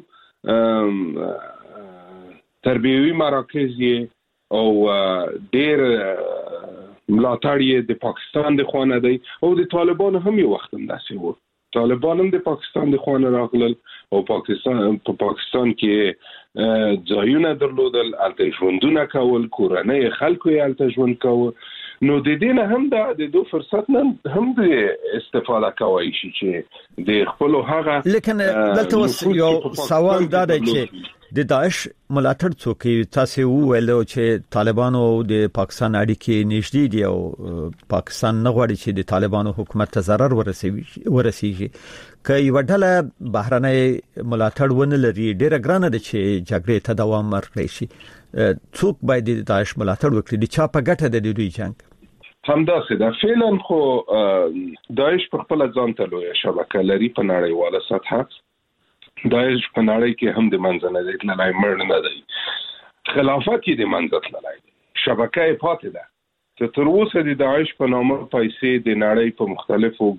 تربیوي مراکز او ډیر ملاتړ د پاکستان د خوانه دی او د طالبان هم یو وخت هم داسې وو. طالبان هم د پاکستان د خوانه راغلل او پاکستان په پاکستان کې ځایونه درلودل، الته ژوندونه کول، کورنۍ خلکو یې الته ژوند کول. نو د دې نه هم د دوه فرصت نه هم د استفاده کوي شي چې د خپل هغه. لیکن دلته یو سوال دا دی چې د داعش ملاتړ څوک تاسو وویل چې طالبانو د پاکستان اړیکې نږدې دي او پاکستان نه غواړي چې د طالبانو حکومت ته ضرر ورسیږي. که یو ډله بهرنۍ ملاتړ ونه لري ډیره ګرانه ده چې جګړې ته دوام ورکړي شي. څوک باید د داعش ملاتړ وکړي؟ د چا په ګټه ده د دوی جنگ؟ همداسې ده. فعلا خو داعش په خپل ځان ته لویه شبکه لري په نړیواله سطحه. داعش په نړۍ کې هم د منځنه دی تللی مړ نه دی، خلافت یې د منځه تللی دی، شبکه یې پاتې ده. ته تر اوسه د داعش په نامه پیسې د نړۍ په مختلفو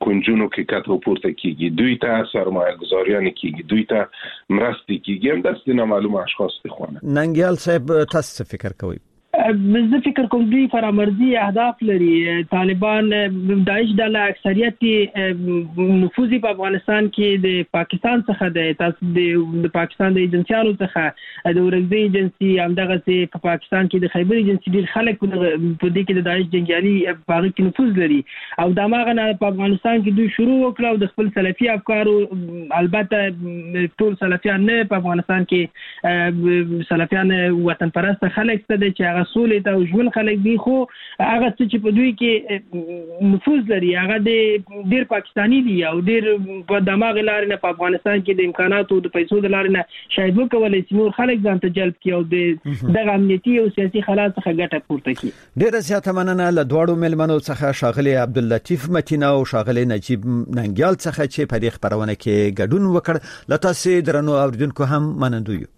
کونجونو کې کتو پورته کیږي، دوی ته سرمایه گذاریان کیږي، دوی ته مرستې کیږي، هم داسې نامعلومه اشخاص دي. خونه ننګیال صاحب تاسو فکر کوئ؟ زه فکر کوم دوی فرامرزي اهداف لري. طالبان داعش د اکثریت نفوذ په افغانستان کې د پاکستان څخه د تاسو د پاکستان د ایجنسیانو څخه د ورغزي ایجنسی همدغه چې په پاکستان کې د خیبر ایجنسی ډیر خلک په دې کې د داعش جنگیالي په هغه کې نفوذ لري او د ماغه نه په افغانستان کې دوی شروع وکړو د خپل سلفي افکارو. البته ټول سلفیان نه په افغانستان کې سلفیان وطن پرست خلک څه دي چې سولې ته ژوند خلک دي، خو هغه چې په دوی کې نفوذ لري هغه د ډیر پاکستانی دي او ډیر په دماغ لارې نه په افغانستان کې د امکاناتو د پیسو د لارې نه شاید وکولای شي نور خلک ځان ته جلب کړي او د دغه امنیتي او سیاسي حالات څخه ګټه پورته کړي. ډیر زیاته مننه له دوړو ملمنو څخه شاغلي عبداللطیف متینا او شاغلي نجیب ننګیال څخه چې په دې خبرونه کې ګډون وکړ. لته سي درنو اوریدونکو هم منندوی.